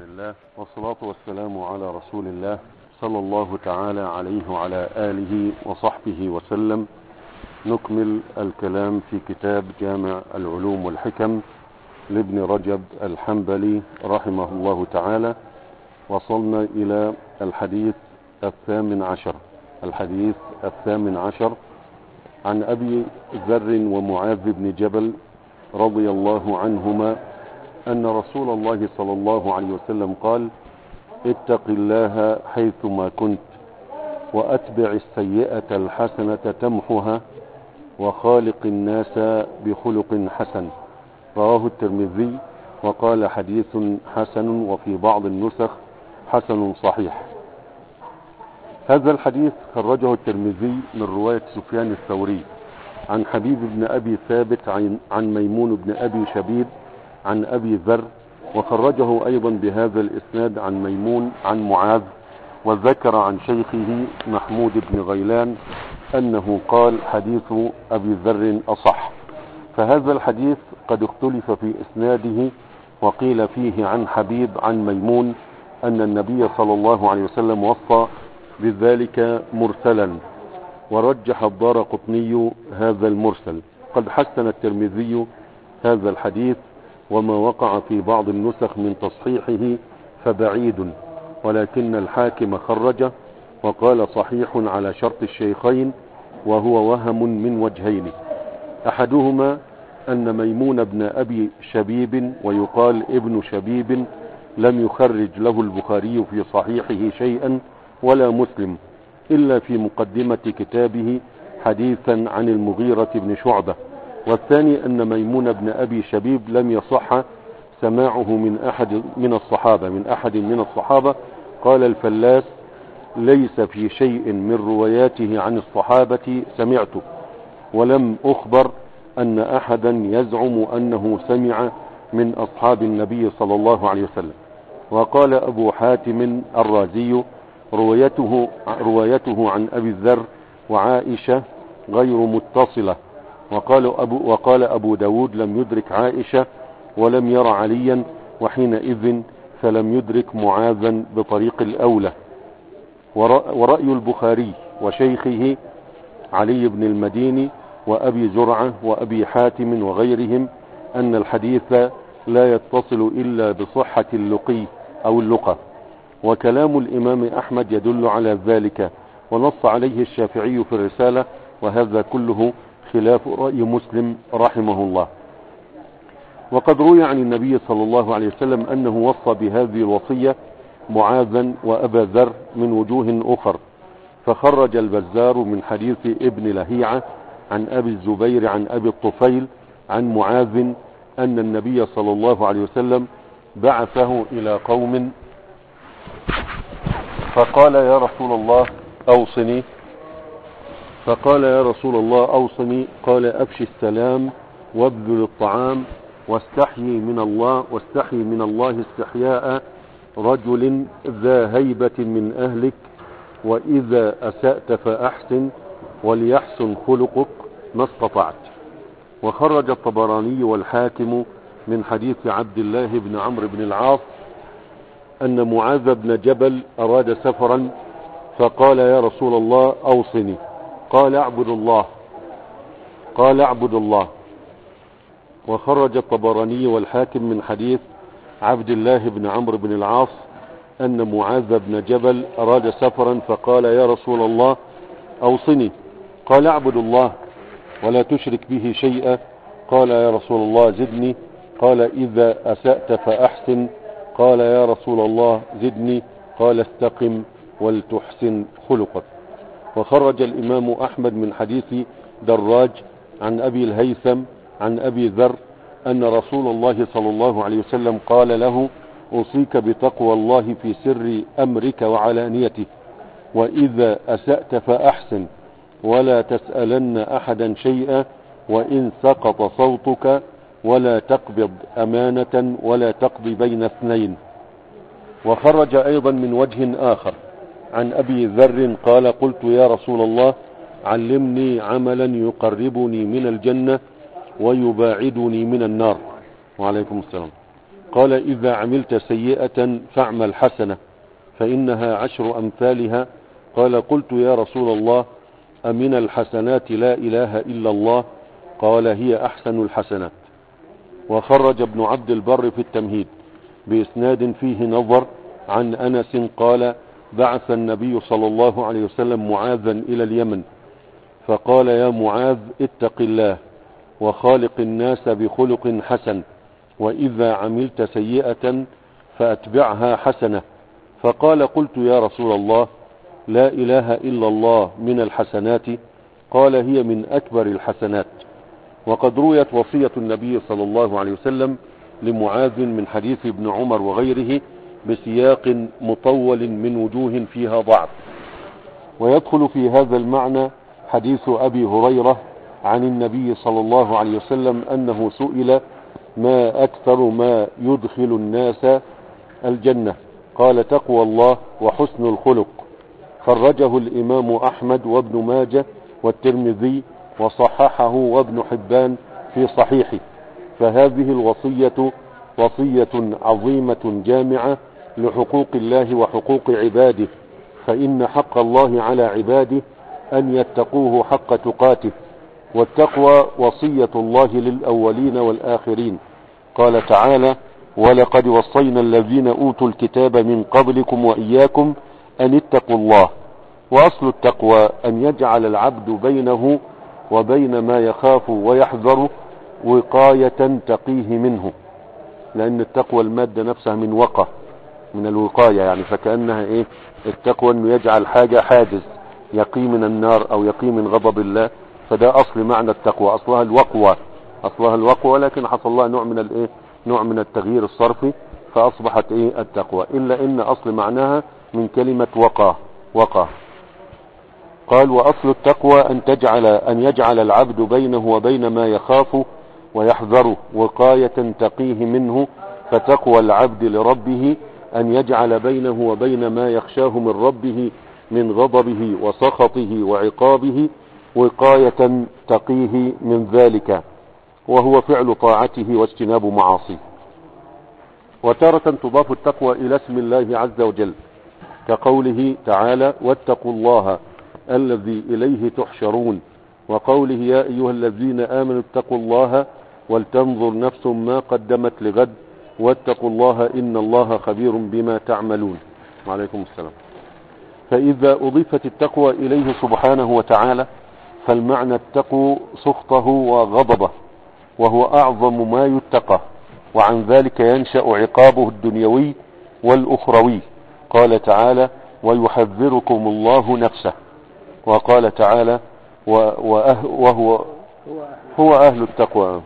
الله والصلاة والسلام على رسول الله صلى الله تعالى عليه وعلى آله وصحبه وسلم. نكمل الكلام في كتاب جامع العلوم والحكم لابن رجب الحنبلي رحمه الله تعالى. وصلنا إلى الحديث الثامن عشر عن أبي ذر ومعاذ بن جبل رضي الله عنهما أن رسول الله صلى الله عليه وسلم قال: اتق الله حيثما كنت وأتبع السيئة الحسنة تمحها وخالق الناس بخلق حسن. رواه الترمذي وقال حديث حسن، وفي بعض النسخ حسن صحيح. هذا الحديث خرجه الترمذي من رواية سفيان الثوري عن حبيب بن أبي ثابت عن ميمون بن أبي شبيب عن أبي ذر، وخرجه أيضا بهذا الإسناد عن ميمون عن معاذ، وذكر عن شيخه محمود بن غيلان أنه قال: حديث أبي ذر أصح. فهذا الحديث قد اختلف في إسناده، وقيل فيه عن حبيب عن ميمون أن النبي صلى الله عليه وسلم وصى بذلك مرسلا، ورجح الدارقطني هذا المرسل. قد حسن الترمذي هذا الحديث، وما وقع في بعض النسخ من تصحيحه فبعيد، ولكن الحاكم خرجه وقال صحيح على شرط الشيخين، وهو وهم من وجهين: أحدهما أن ميمون بن أبي شبيب ويقال ابن شبيب لم يخرج له البخاري في صحيحه شيئا ولا مسلم إلا في مقدمة كتابه حديثا عن المغيرة بن شعبة. والثاني أن ميمون بن أبي شبيب لم يصح سماعه من أحد من الصحابة. قال الفلاس: ليس في شيء من رواياته عن الصحابة سمعته، ولم أخبر أن أحدا يزعم أنه سمع من أصحاب النبي صلى الله عليه وسلم. وقال أبو حاتم الرازي: روايته عن أبي الذر وعائشة غير متصلة. وقال أبو داود: لم يدرك عائشة ولم ير عليا، وحينئذ فلم يدرك معاذا بطريق الأولى. ورأي البخاري وشيخه علي بن المديني وأبي زرعة وأبي حاتم وغيرهم أن الحديث لا يتصل إلا بصحة اللقي أو اللقى. وكلام الإمام أحمد يدل على ذلك، ونص عليه الشافعي في الرسالة، وهذا كله خلاف رأي مسلم رحمه الله. وقد روي عن النبي صلى الله عليه وسلم أنه وصى بهذه الوصية معاذا وأبا ذر من وجوه أخر. فخرج البزار من حديث ابن لهيعة عن أبي الزبير عن أبي الطفيل عن معاذ أن النبي صلى الله عليه وسلم بعثه إلى قوم فقال: يا رسول الله أوصني. قال: أفشي السلام وابذل الطعام واستحيي من الله استحياء رجل ذا هيبة من أهلك، وإذا أسأت فأحسن وليحسن خلقك ما استطعت. وخرج الطبراني والحاكم من حديث عبد الله بن عمرو بن العاص أن معاذ بن جبل أراد سفرا فقال: يا رسول الله أوصني. قال: اعبد الله. وخرج الطبراني والحاكم من حديث عبد الله بن عمرو بن العاص أن معاذ بن جبل أراد سفرا فقال: يا رسول الله أوصني. قال: اعبد الله ولا تشرك به شيئا. قال: يا رسول الله زدني. قال: إذا أسأت فأحسن. قال: يا رسول الله زدني. قال: استقم ولتحسن خلقك. وخرج الإمام أحمد من حديث دراج عن أبي الهيثم عن أبي ذر أن رسول الله صلى الله عليه وسلم قال له: أوصيك بتقوى الله في سر أمرك وعلانيته، وإذا أسأت فأحسن، ولا تسألن أحدا شيئا، وإن سقط صوتك ولا تقبض أمانة ولا تقضي بين اثنين. وخرج أيضا من وجه آخر عن أبي ذر قال: قلت: يا رسول الله علمني عملا يقربني من الجنة ويباعدني من النار. وعليكم السلام. قال إذا عملت سيئة فاعمل حسنة فإنها 10 أمثالها. قال قلت يا رسول الله أمن الحسنات لا إله إلا الله؟ قال هي أحسن الحسنات. وخرج ابن عبد البر في التمهيد بإسناد فيه نظر عن أنس قال بعث النبي صلى الله عليه وسلم معاذا إلى اليمن فقال يا معاذ اتق الله وخالق الناس بخلق حسن، وإذا عملت سيئة فأتبعها حسنة. فقال قلت يا رسول الله لا إله إلا الله من الحسنات؟ قال هي من أكبر الحسنات. وقد رويت وصية النبي صلى الله عليه وسلم لمعاذ من حديث ابن عمر وغيره بسياق مطول من وجوه فيها ضعف. ويدخل في هذا المعنى حديث أبي هريرة عن النبي صلى الله عليه وسلم أنه سئل ما أكثر ما يدخل الناس الجنة؟ قال تقوى الله وحسن الخلق. خرجه الإمام أحمد وابن ماجه والترمذي وصححه وابن حبان في صحيحه. فهذه الوصية وصية عظيمة جامعة لحقوق الله وحقوق عباده، فإن حق الله على عباده أن يتقوه حق تقاته، والتقوى وصية الله للأولين والآخرين. قال تعالى ولقد وصينا الذين أوتوا الكتاب من قبلكم وإياكم أن اتقوا الله. وأصل التقوى أن يجعل العبد بينه وبين ما يخاف ويحذر وقاية تقيه منه، لأن التقوى المادة نفسها من وقى، من الوقاية يعني، فكأنها إيه التقوى أنه يجعل حاجة حاجز يقي من النار أو يقي من غضب الله. فده أصل معنى التقوى، أصلها الوقوى، أصلها الوقوى، لكن حصل لها نوع من الإيه، نوع من التغيير الصرفي فأصبحت إيه التقوى، إلا إن أصل معناها من كلمة وقى. قال وأصل التقوى أن يجعل العبد بينه وبين ما يخاف ويحذره وقاية تقيه منه. فتقوى العبد لربه أن يجعل بينه وبين ما يخشاه من ربه من غضبه وسخطه وعقابه وقاية تقيه من ذلك، وهو فعل طاعته واجتناب معاصيه. وتارة تضاف التقوى إلى اسم الله عز وجل كقوله تعالى واتقوا الله الذي إليه تحشرون، وقوله يا أيها الذين آمنوا اتقوا الله ولتنظر نفس ما قدمت لغد واتقوا الله إن الله خبير بما تعملون. وعليكم السلام. فإذا أضيفت التقوى إليه سبحانه وتعالى فالمعنى اتقوا سخطه وغضبه، وهو أعظم ما يتقى، وعن ذلك ينشأ عقابه الدنيوي والأخروي. قال تعالى ويحذركم الله نفسه. وقال تعالى وهو هو أهل التقوى.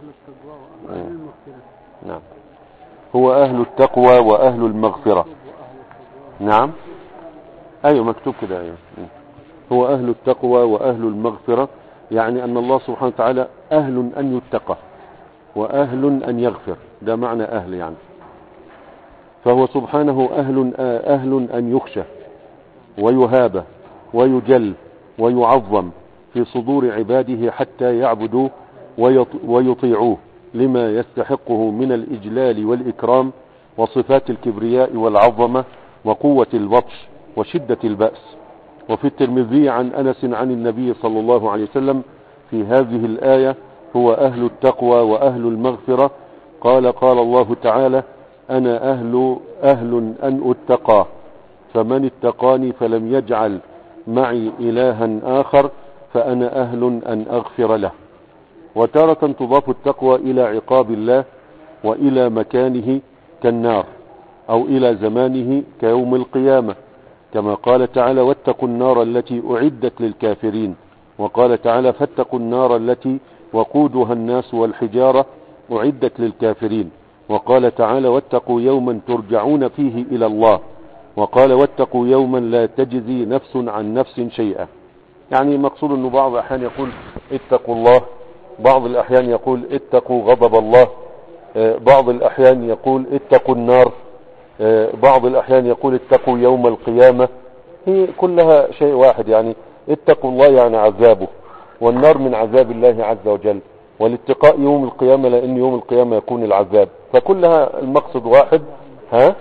نعم هو أهل التقوى وأهل المغفرة. نعم أيوة مكتوب كده أيوة. هو أهل التقوى وأهل المغفرة، يعني أن الله سبحانه وتعالى أهل أن يتقى وأهل أن يغفر، ده معنى أهل يعني. فهو سبحانه أهل أن يخشى ويهاب ويجل ويعظم في صدور عباده حتى يعبدوه ويطيعوه لما يستحقه من الإجلال والإكرام وصفات الكبرياء والعظمة وقوة البطش وشدة البأس. وفي الترمذي عن أنس عن النبي صلى الله عليه وسلم في هذه الآية هو أهل التقوى وأهل المغفرة. قال الله تعالى أنا أهل أن أتقى، فمن اتقاني فلم يجعل معي إلها آخر فأنا أهل أن أغفر له. وتارة تضاف التقوى إلى عقاب الله وإلى مكانه كالنار، أو إلى زمانه كيوم القيامة، كما قال تعالى واتقوا النار التي أعدت للكافرين. وقال تعالى فاتقوا النار التي وقودها الناس والحجارة أعدت للكافرين. وقال تعالى واتقوا يوما ترجعون فيه إلى الله. وقال واتقوا يوما لا تجزي نفس عن نفس شيئا. يعني مقصود أنه بعض الأحيان يقول اتقوا الله، بعض الأحيان يقول اتقوا غضب الله، بعض الأحيان يقول اتقوا النار، بعض الأحيان يقول اتقوا يوم القيامة. هي كلها شيء واحد، يعني اتقوا الله يعني عذابه، والنار من عذاب الله عز وجل. والاتقاء يوم القيامة لأن يوم القيامة يكون العذاب، فكلها المقصد واحد. ها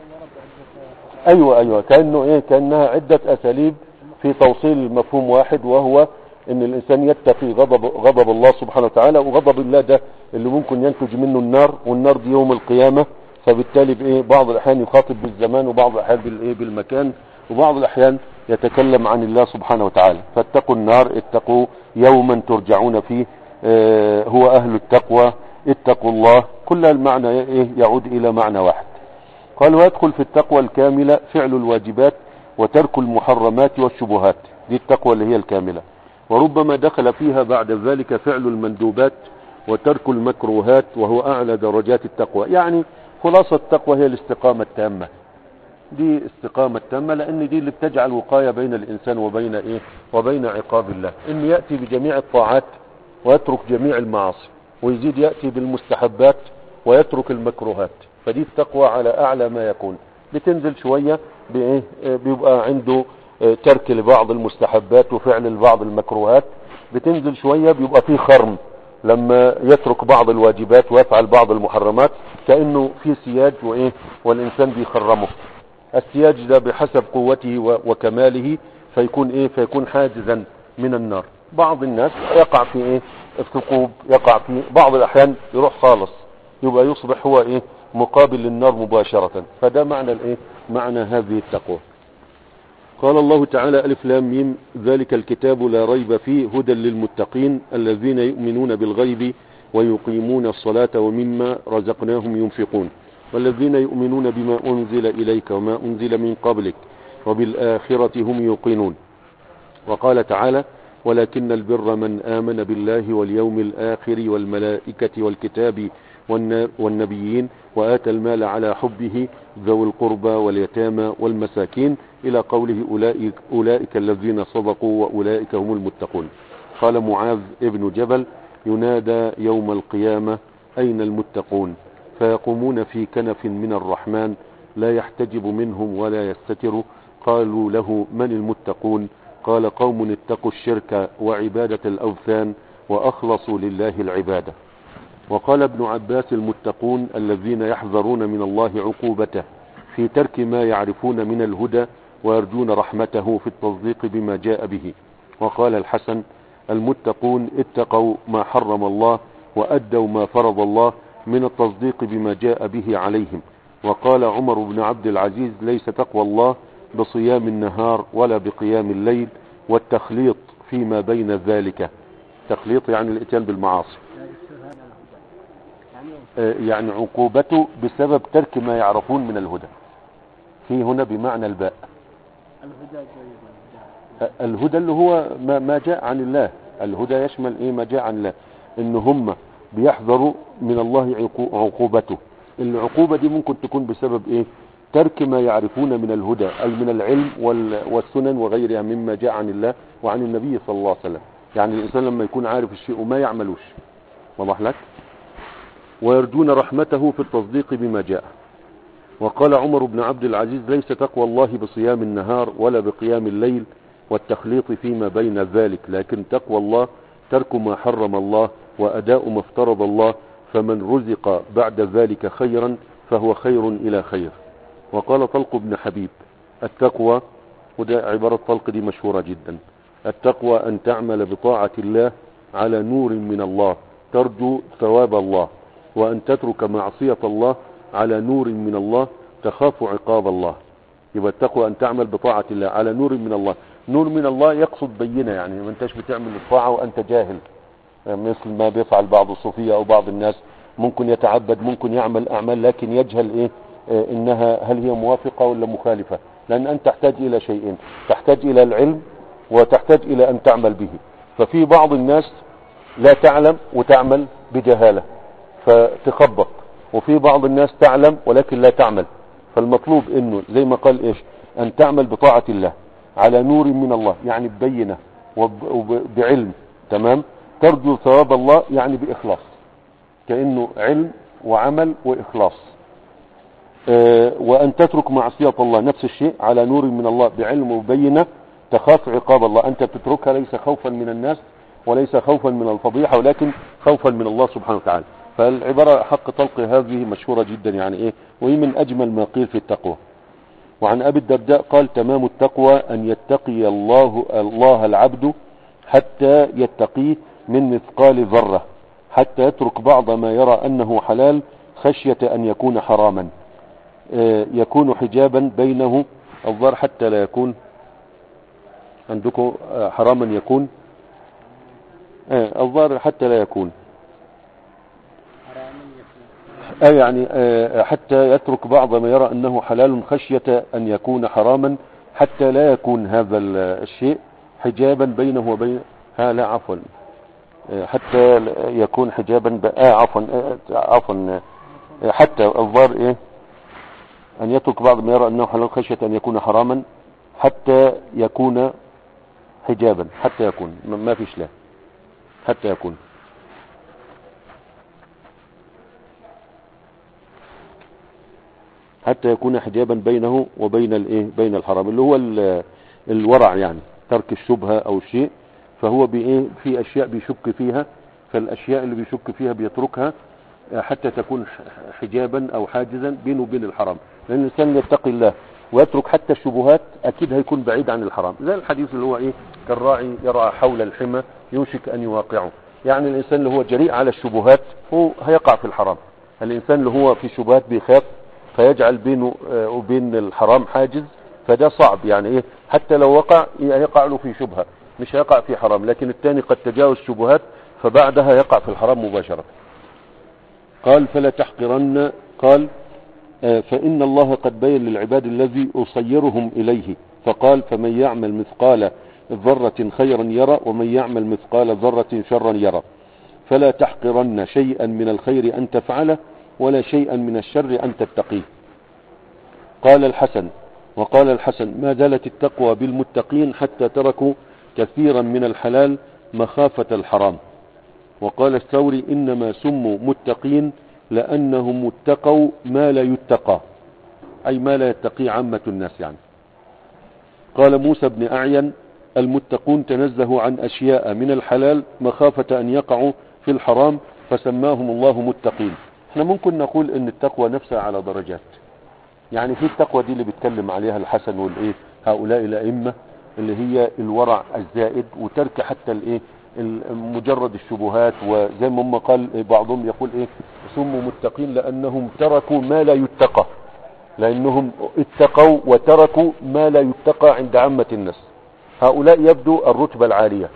ايوه كأنه ايه، كأنها عدة اساليب في توصيل المفهوم واحد، وهو ان الانسان يتقي غضب الله سبحانه وتعالى، وغضب الله ده اللي ممكن ينتج منه النار، والنار دي يوم القيامة. فبالتالي بايه بعض الاحيان يخاطب بالزمان، وبعض الاحيان بالايه بالمكان، وبعض الاحيان يتكلم عن الله سبحانه وتعالى. فاتقوا النار، اتقوا يوما ترجعون فيه، هو اهل التقوى، اتقوا الله. كل المعنى ايه يعود الى معنى واحد. قال ويدخل في التقوى الكاملة فعل الواجبات وترك المحرمات والشبهات، دي التقوى اللي هي الكاملة. وربما دخل فيها بعد ذلك فعل المندوبات وترك المكروهات، وهو اعلى درجات التقوى. يعني خلاصة التقوى هي الاستقامة التامة، دي استقامة تامة، لان دي اللي بتجعل وقاية بين الانسان وبين ايه وبين عقاب الله، انه يأتي بجميع الطاعات ويترك جميع المعاصي، ويزيد يأتي بالمستحبات ويترك المكروهات. فدي التقوى على اعلى ما يكون. بتنزل شوية بايه، بيبقى عنده ترك لبعض المستحبات وفعل لبعض المكروهات. بتنزل شوية بيبقى فيه خرم، لما يترك بعض الواجبات ويفعل بعض المحرمات، كأنه في سياج وايه والانسان بيخرمه. السياج ده بحسب قوته وكماله فيكون ايه، فيكون حاجزا من النار. بعض الناس يقع في ايه الثقوب، يقع في بعض الاحيان يروح خالص، يبقى يصبح هو ايه مقابل للنار مباشرة. فده معنى الايه معنى هذه التقوى. قال الله تعالى ألف لام ميم ذلك الكتاب لا ريب فيه هدى للمتقين الذين يؤمنون بالغيب ويقيمون الصلاة ومما رزقناهم ينفقون والذين يؤمنون بما أنزل إليك وما أنزل من قبلك وبالآخرة هم يوقنون. وقال تعالى ولكن البر من آمن بالله واليوم الآخر والملائكة والكتاب والنبيين وآتى المال على حبه ذوي القربى واليتامى والمساكين إلى قوله أولئك الذين صدقوا وأولئك هم المتقون. قال معاذ ابن جبل ينادى يوم القيامة أين المتقون، فيقومون في كنف من الرحمن لا يحتجب منهم ولا يستتر. قالوا له من المتقون، قال قوم اتقوا الشرك وعبادة الأوثان وأخلصوا لله العبادة. وقال ابن عباس المتقون الذين يحذرون من الله عقوبته في ترك ما يعرفون من الهدى ويرجون رحمته في التصديق بما جاء به. وقال الحسن المتقون اتقوا ما حرم الله وأدوا ما فرض الله من التصديق بما جاء به عليهم. وقال عمر بن عبد العزيز ليس تقوى الله بصيام النهار ولا بقيام الليل والتخليط فيما بين ذلك. تخليط يعني الاتيان بالمعاصي، يعني عقوبته بسبب ترك ما يعرفون من الهدى. في هنا بمعنى الباء، الهدى اللي هو ما جاء عن الله. الهدى يشمل ايه ما جاء عن الله، ان هم بيحذروا من الله عقوبته. العقوبة دي ممكن تكون بسبب ايه ترك ما يعرفون من الهدى، اي من العلم والسنن وغيرها مما جاء عن الله وعن النبي صلى الله عليه وسلم. يعني الانسان لما يكون عارف الشيء وما يعملوش، واضح لك. ويرجون رحمته في التصديق بما جاء. وقال عمر بن عبد العزيز ليس تقوى الله بصيام النهار ولا بقيام الليل والتخليط فيما بين ذلك، لكن تقوى الله ترك ما حرم الله وأداء ما افترض الله، فمن رزق بعد ذلك خيرا فهو خير إلى خير. وقال طلق بن حبيب التقوى، وده عبارة طلق دي مشهورة جدا، التقوى أن تعمل بطاعة الله على نور من الله ترجو ثواب الله، وأن تترك معصية الله على نور من الله تخاف عقاب الله. يبقى التقوى أن تعمل بطاعة الله على نور من الله. نور من الله يقصد بينة، يعني ما انتش بتعمل الطاعة وأنت جاهل، مثل ما بيفعل بعض الصوفية أو بعض الناس، ممكن يتعبد ممكن يعمل أعمال لكن يجهل إيه إنها هل هي موافقة ولا مخالفة. لأن أنت تحتاج إلى شيئين، تحتاج إلى العلم وتحتاج إلى أن تعمل به. ففي بعض الناس لا تعلم وتعمل بجهالة فتخبط، وفي بعض الناس تعلم ولكن لا تعمل. فالمطلوب انه زي ما قال ايش ان تعمل بطاعة الله على نور من الله، يعني ببينة وبعلم تمام، ترجو ثواب الله يعني بإخلاص، كأنه علم وعمل وإخلاص. وأن تترك معصية الله نفس الشيء على نور من الله بعلم وبينة تخاف عقاب الله. أنت تتركها ليس خوفا من الناس وليس خوفا من الفضيحة، ولكن خوفا من الله سبحانه وتعالى. فالعبارة حق طلق هذه مشهورة جدا يعني ايه، وهي من اجمل ما قيل في التقوى. وعن ابي الدرداء قال تمام التقوى ان يتقي الله العبد حتى يتقيه من مثقال ذرة، حتى يترك بعض ما يرى انه حلال خشية ان يكون حراما، يكون حجابا بينه الظاهر حتى لا يكون عندكم حراما، يكون الظاهر حتى لا يكون يعني حتى يترك بعض ما يرى انه حلال خشية ان يكون حراما، حتى لا يكون هذا الشيء حجابا بينه وبين لا عفوا حتى يكون حجابا عفوا حتى الظاهر ايه ان يترك بعض ما يرى انه حلال خشية ان يكون حراما، حتى يكون حجابا، حتى يكون ما فيش لا حتى يكون حجابا بينه وبين الايه بين الحرام، اللي هو الورع يعني ترك الشبهة او الشيء. فهو بايه في اشياء بيشك فيها، فالاشياء اللي بيشك فيها بيتركها حتى تكون حجابا او حاجزا بينه وبين الحرام. لان الانسان يتقي الله ويترك حتى الشبهات اكيد هيكون بعيد عن الحرام، زي الحديث اللي هو ايه كالراعي يرعى حول الحمى يوشك ان يواقعه. يعني الانسان اللي هو جريء على الشبهات هو هيقع في الحرام. الانسان اللي هو في الشبهات بيخاف فيجعل بينه وبين الحرام حاجز، فده صعب يعني ايه حتى لو وقع يقع له في شبهة مش هيقع في حرام. لكن الثاني قد تجاوز الشبهات فبعدها يقع في الحرام مباشرة. قال فلا تحقرن، قال فإن الله قد بين للعباد الذي أصيرهم إليه، فقال فمن يعمل مثقال ذرة خيرا يرى ومن يعمل مثقال ذرة شرا يرى، فلا تحقرن شيئا من الخير أن تفعله ولا شيئا من الشر أن تتقيه. قال الحسن وقال الحسن ما زالت التقوى بالمتقين حتى تركوا كثيرا من الحلال مخافة الحرام. وقال الثوري إنما سموا متقين لأنهم اتقوا ما لا يتقى، أي ما لا يتقي عامة الناس يعني. قال موسى بن أعين المتقون تنزهوا عن أشياء من الحلال مخافة أن يقعوا في الحرام فسماهم الله متقين. احنا ممكن نقول ان التقوى نفسها على درجات، يعني في التقوى دي اللي بيتكلم عليها الحسن والايه هؤلاء الائمه اللي هي الورع الزائد وترك حتى الايه مجرد الشبهات، وزي ما هم قال بعضهم يقول ايه سموا متقين لانهم تركوا ما لا يتقى، لانهم اتقوا وتركوا ما لا يتقى عند عامة الناس. هؤلاء يبدو الرتبة العالية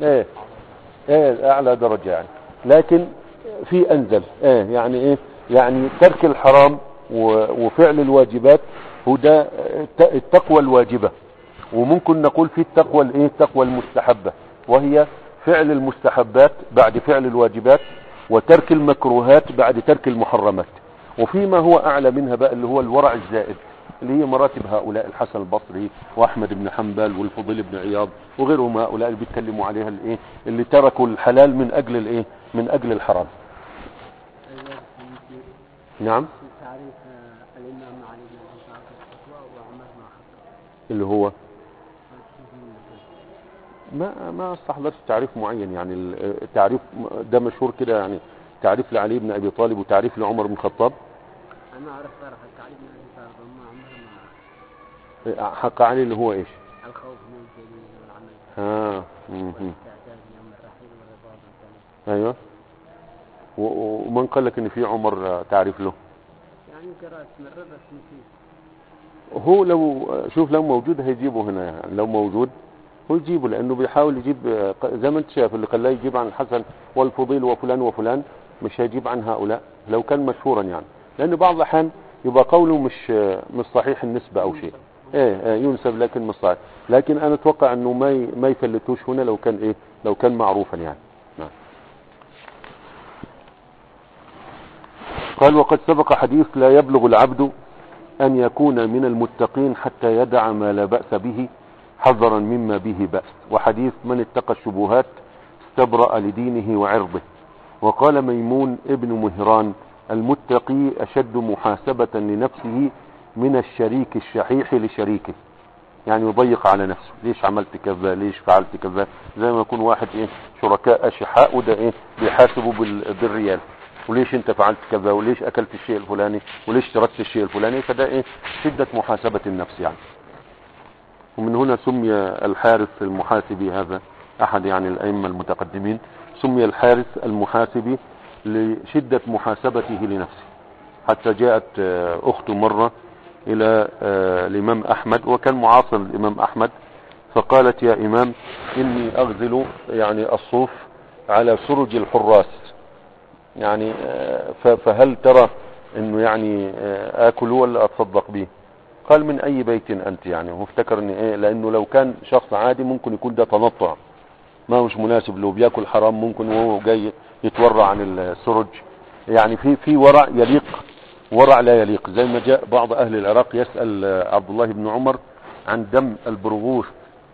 اعلى درجة يعني، لكن في انزل يعني ايه يعني ترك الحرام وفعل الواجبات هو ده التقوى الواجبة. وممكن نقول في التقوى الايه التقوى المستحبة، وهي فعل المستحبات بعد فعل الواجبات وترك المكروهات بعد ترك المحرمات. وفيما هو اعلى منها بقى اللي هو الورع الزائد اللي هي مراتب هؤلاء الحسن البصري واحمد بن حنبل والفضيل بن عياض وغيرهم، هؤلاء اللي بيتكلموا عليها الايه اللي تركوا الحلال من اجل الايه من اجل الحرام. نعم تعريف الإمام علي بن أبي طالب التقوى وعمر بن الخطاب اللي هو ما استحضرش تعريف معين يعني. التعريف ده مشهور كده يعني تعريف لعلي بن ابي طالب وتعريف لعمر بن الخطاب. انا اعرف صراحه التعريف بن ابي طالب وما عمر ما حق علي اللي هو ايش الخوف من الجليل والعمل والاستعداد ليوم الرحيل والرضا بالجنة. ايوه. ومن قال لك ان في عمر تعريف له؟ يعني قرأت مرة بس نسيت. هو لو شوف لو موجود هيجيبه هنا يعني، لو موجود هو يجيبه، لانه بيحاول يجيب زي ما انت شايف اللي خلاه يجيب عن الحسن والفضيل وفلان وفلان، مش هيجيب عن هؤلاء لو كان مشهورا يعني، لان بعض الاحيان يبقى قوله مش صحيح النسبة او شيء ينسب لكن مش صحيح. لكن انا اتوقع انه ما يفلتوش هنا لو كان لو كان معروفا يعني. نعم. قال وقد سبق حديث لا يبلغ العبد أن يكون من المتقين حتى يدع ما لا بأس به حذرا مما به بأس، وحديث من اتقى الشبهات استبرأ لدينه وعرضه. وقال ميمون ابن مهران المتقي أشد محاسبة لنفسه من الشريك الشحيح لشريكه. يعني يضيق على نفسه، ليش عملت كذا، ليش فعلت كذا، زي ما يكون واحد شركاء اشحاء وده بيحاسبوا بالريال، وليش انت فعلت كذا، وليش اكلت الشيء الفلاني، وليش تركت الشيء الفلاني، فده شدة محاسبة النفس يعني. ومن هنا سمي الحارث المحاسبي، هذا احد يعني الائمة المتقدمين، سمي الحارث المحاسبي لشدة محاسبته لنفسه. حتى جاءت اخته مرة الى الامام احمد، وكان معاصر الامام احمد، فقالت يا امام اني اغزل يعني الصوف على سرج الحراس، يعني فهل ترى انه يعني اكله ولا اتصدق به؟ قال من اي بيت انت يعني، هو افتكر ان لانه لو كان شخص عادي ممكن يكون ده تنطع، ما مش مناسب، لو بياكل حرام ممكن وهو جاي يتورع عن السرج، يعني في ورع يليق، ورع لا يليق. زي ما جاء بعض اهل العراق يسأل عبد الله بن عمر عن دم البرغوث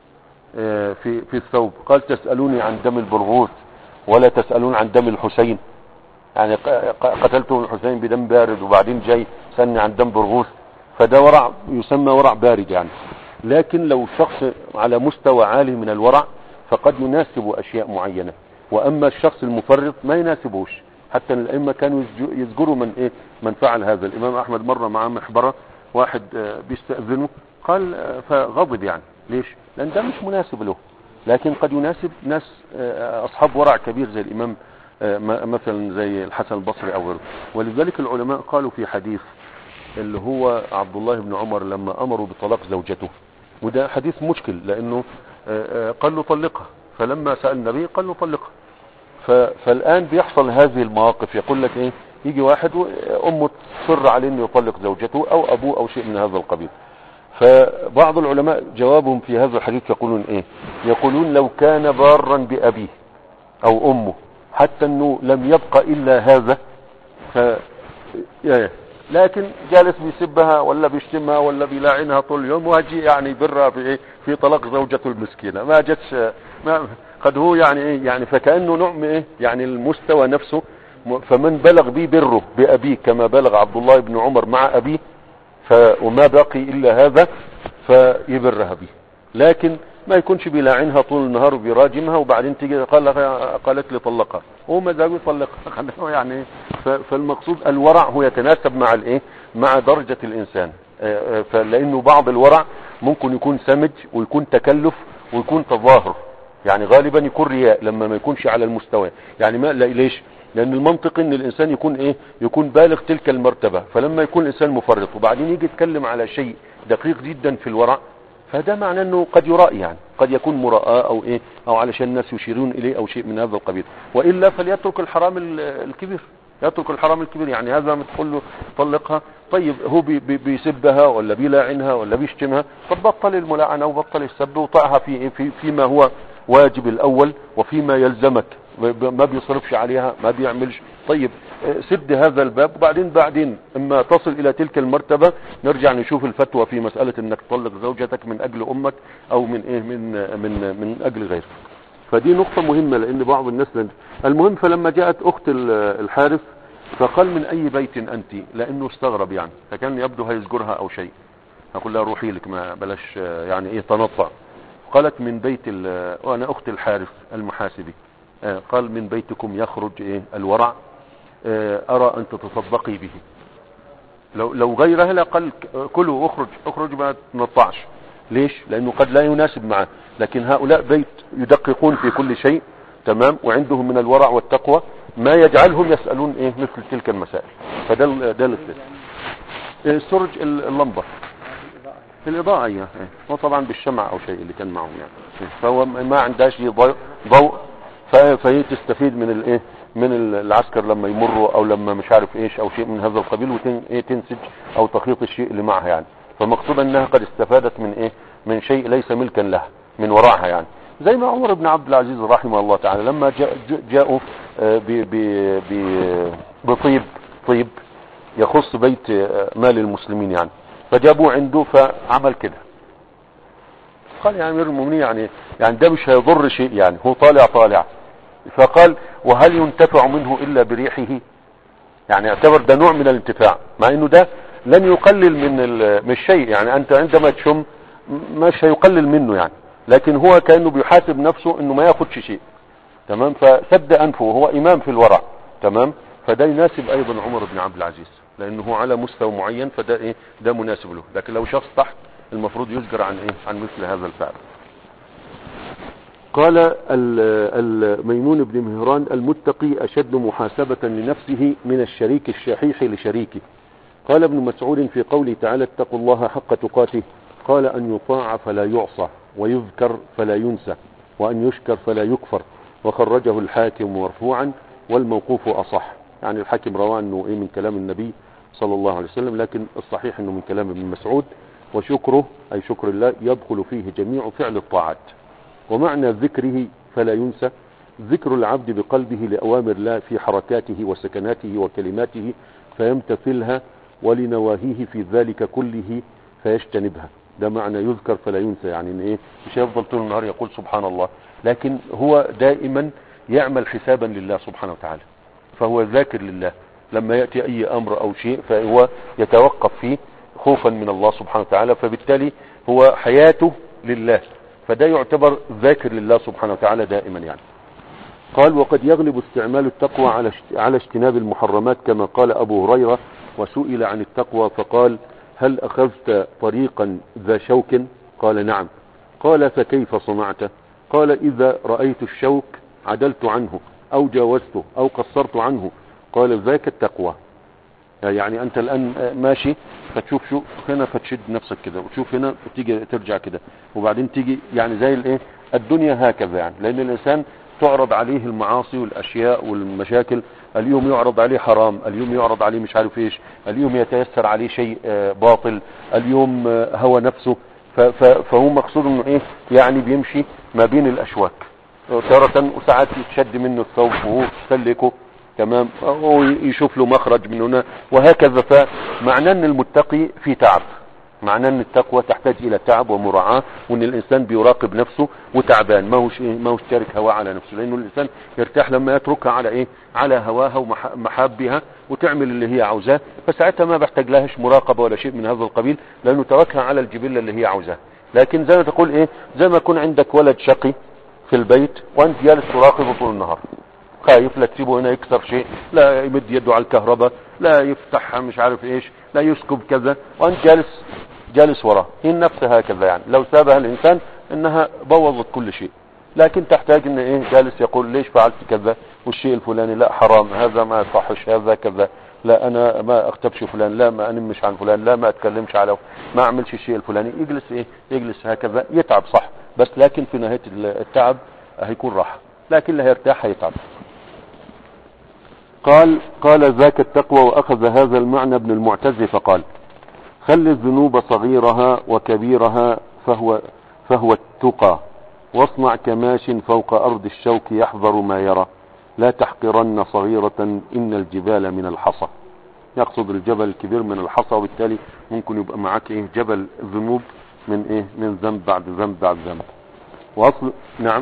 في الثوب، قال تسألوني عن دم البرغوث ولا تسألون عن دم الحسين، يعني قتلته الحسين بدم بارد وبعدين جاي سألني عن دم برغوث، فده ورع يسمى ورع بارد يعني. لكن لو شخص على مستوى عالي من الورع فقد يناسب اشياء معينة، واما الشخص المفرط ما يناسبوش. حتى الائمه كانوا يذكروا من فعل هذا. الامام احمد مرة مع محبرة واحد بيستأذنه، قال فغضب يعني، ليش؟ لان ده مش مناسب له، لكن قد يناسب ناس اصحاب ورع كبير زي الامام مثلا زي الحسن البصري او غيره. ولذلك العلماء قالوا في حديث اللي هو عبد الله بن عمر لما امروا بطلاق زوجته، وده حديث مشكل لانه قال له طلقها، فلما سأل النبي قال له طلقها. فالان بيحصل هذه المواقف، يقول لك يجي واحد امه تصر عليه انه يطلق زوجته او ابوه او شيء من هذا القبيل. فبعض العلماء جوابهم في هذا الحديث يقولون يقولون لو كان بارا بأبيه او امه حتى انه لم يبقى الا هذا، لكن جالس بيسبها ولا بيشتمها ولا بيلاعنها طول اليوم، وهجي يعني برها في طلاق زوجته المسكينة، ما جتش قد هو يعني فكأنه نوع يعني المستوى نفسه. فمن بلغ بي بره بأبيه كما بلغ عبد الله بن عمر مع أبيه وما باقي إلا هذا فيبرها به، لكن ما يكونش بيلاعنها طول النهار وبيراجمها وبعدين تيجي قالت لي طلقها، هو مزاجه يطلقها يعني. فالمقصود الورع هو يتناسب مع درجة الإنسان، فلأنه بعض الورع ممكن يكون سمج ويكون تكلف ويكون تظاهر، يعني غالبا يكون رياء لما ما يكونش على المستوى يعني. ما ليش؟ لأن المنطق ان الانسان يكون يكون بالغ تلك المرتبة، فلما يكون الانسان مفرط وبعدين يجي يتكلم على شيء دقيق جدا في الورع، فده معناه انه قد يرائي، يعني قد يكون مراءة او علشان الناس يشيرون اليه او شيء من هذا القبيل. والا فليترك الحرام الكبير، يترك الحرام الكبير. يعني هذا ما تقول له طلقها، طيب هو بيسبها ولا بيلاعنها ولا بيشتمها، طب بطل الملاعنة وبطل السب وطعها فيما هو واجب الاول وفيما يلزمك، ما بيصرفش عليها ما بيعملش، طيب سد هذا الباب، وبعدين اما تصل الى تلك المرتبة نرجع نشوف الفتوى في مسألة انك تطلق زوجتك من اجل امك او من اجل غيرك. فدي نقطة مهمة لان بعض الناس المهم. فلما جاءت اخت الحارث فقال من اي بيت انت، لانه استغرب يعني، فكان يبدو هيزجرها او شيء، اقول لها روحي لك ما بلاش يعني تنطع. قالت من بيت وانا اخت الحارث المحاسبي، قال من بيتكم يخرج الورع، ارى ان تتصدقي به. لو غيرها لقال كله اخرج ما تنطعش، ليش؟ لانه قد لا يناسب معه، لكن هؤلاء بيت يدققون في كل شيء تمام، وعندهم من الورع والتقوى ما يجعلهم يسألون مثل تلك المسائل. فده سرج اللمبة الإضاءة وطبعا بالشمع او شيء اللي كان معهم يعني، فهو ما عندهاش ضوء، فهي تستفيد من العسكر لما يمروا او لما مش عارف ايش او شيء من هذا القبيل، وتنسج او تخيط الشيء اللي معها يعني. فمقصود انها قد استفادت من شيء ليس ملكا لها من وراءها يعني. زي ما عمر بن عبد العزيز رحمه الله تعالى لما جاءوا بطيب يخص بيت مال المسلمين يعني، فجابوه عنده فعمل كده، قال يا امير المؤمنين يعني ده مش هيضر شيء يعني، هو طالع. فقال وهل ينتفع منه الا بريحه؟ يعني اعتبر ده نوع من الانتفاع، مع انه ده لن يقلل من الشيء يعني. انت عندما تشم مش هيقلل منه يعني، لكن هو كأنه بيحاسب نفسه انه ما ياخدش شيء. تمام. فسد انفه وهو امام في الورع. تمام. فده يناسب ايضا عمر بن عبد العزيز لانه على مستوى معين، فده ايه ده مناسب له. لكن لو شخص تحت المفروض يزجر عن ايه عن مثل هذا الفعل. قال ميمون بن مهران المتقي اشد محاسبة لنفسه من الشريك الشحيح لشريكه. قال ابن مسعود في قوله تعالى اتقوا الله حق تقاته قال ان يطاع فلا يعصى ويذكر فلا ينسى وان يشكر فلا يكفر. وخرجه الحاكم مرفوعا والموقوف اصح. يعني الحاكم رواه انه ايه من كلام النبي صلى الله عليه وسلم، لكن الصحيح انه من كلام ابن مسعود. وشكره اي شكر الله يدخل فيه جميع فعل الطاعات. ومعنى ذكره فلا ينسى ذكر العبد بقلبه لأوامر الله في حركاته وسكناته وكلماته فيمتثلها ولنواهيه في ذلك كله فيجتنبها. ده معنى يذكر فلا ينسى، يعني ان ايه مش هيفضل طول النهار يقول سبحان الله، لكن هو دائما يعمل حسابا لله سبحانه وتعالى، فهو ذاكر لله. لما يأتي اي امر او شيء فهو يتوقف فيه خوفا من الله سبحانه وتعالى، فبالتالي هو حياته لله، فده يعتبر ذاكر لله سبحانه وتعالى دائما يعني. قال وقد يغلب استعمال التقوى على اجتناب المحرمات كما قال أبو هريرة وسئل عن التقوى فقال هل أخذت طريقا ذا شوك؟ قال نعم. قال فكيف صنعت؟ قال إذا رأيت الشوك عدلت عنه أو جاوزته أو قصرت عنه. قال ذاك التقوى. يعني أنت الآن ماشي فتشوف شو هنا فتشد نفسك كده وتشوف هنا تيجي ترجع كده وبعدين تيجي، يعني زي الايه الدنيا هكذا يعني. لأن الإنسان تعرض عليه المعاصي والأشياء والمشاكل، اليوم يعرض عليه حرام، اليوم يعرض عليه مش عارف ايش، اليوم يتيسر عليه شيء باطل، اليوم هوى نفسه. فهو مقصود انه ايه يعني بيمشي ما بين الأشواك تارة، وساعات يتشد منه الثوب وهو يسلكه تمام ويشوف له مخرج من هنا وهكذا. فمعنى ان المتقي في تعب، معنى ان التقوى تحتاج الى تعب ومراعاة، وان الانسان بيراقب نفسه وتعبان، ما هوش تارك هواه على نفسه، لانه الانسان يرتاح لما يتركها على ايه على هواها ومحابها وتعمل اللي هي عاوزاه، فساعتها ما بحتاج لهاش مراقبة ولا شيء من هذا القبيل، لانه تركها على الجبلة اللي هي عاوزاه. لكن زي ما تقول ايه زي ما يكون عندك ولد شقي في البيت وانت جالس تراقبه طول النهار، خايف لا تسيبه هنا يكسر شيء، لا يمد يده على الكهرباء، لا يفتحها مش عارف ايش، لا يسكب كذا، وانت جالس وراه. هي النفس هكذا يعني، لو سابها الانسان انها بوظت كل شيء. لكن تحتاج ان ايه جالس يقول ليش فعلت كذا والشيء الفلاني لا حرام، هذا ما يصحش، هذا كذا، لا انا ما اختبش فلان، لا ما انمش عن فلان، لا ما اتكلمش على، ما اعملش الشيء الفلاني. يجلس هكذا يتعب صح، بس لكن في نهاية التعب هيكون راحة، لكن اللي هيرتاح هيتعب. قال ذاك التقوى. وأخذ هذا المعنى ابن المعتز فقال خل الذنوب صغيرها وكبيرها فهو التقى، واصنع كماش فوق أرض الشوك يحذر ما يرى، لا تحقرن صغيرة إن الجبال من الحصى. يقصد الجبل الكبير من الحصى، وبالتالي ممكن يبقى معاك ايه جبل ذنوب من ذنب بعد ذنب بعد ذنب. واصل نعم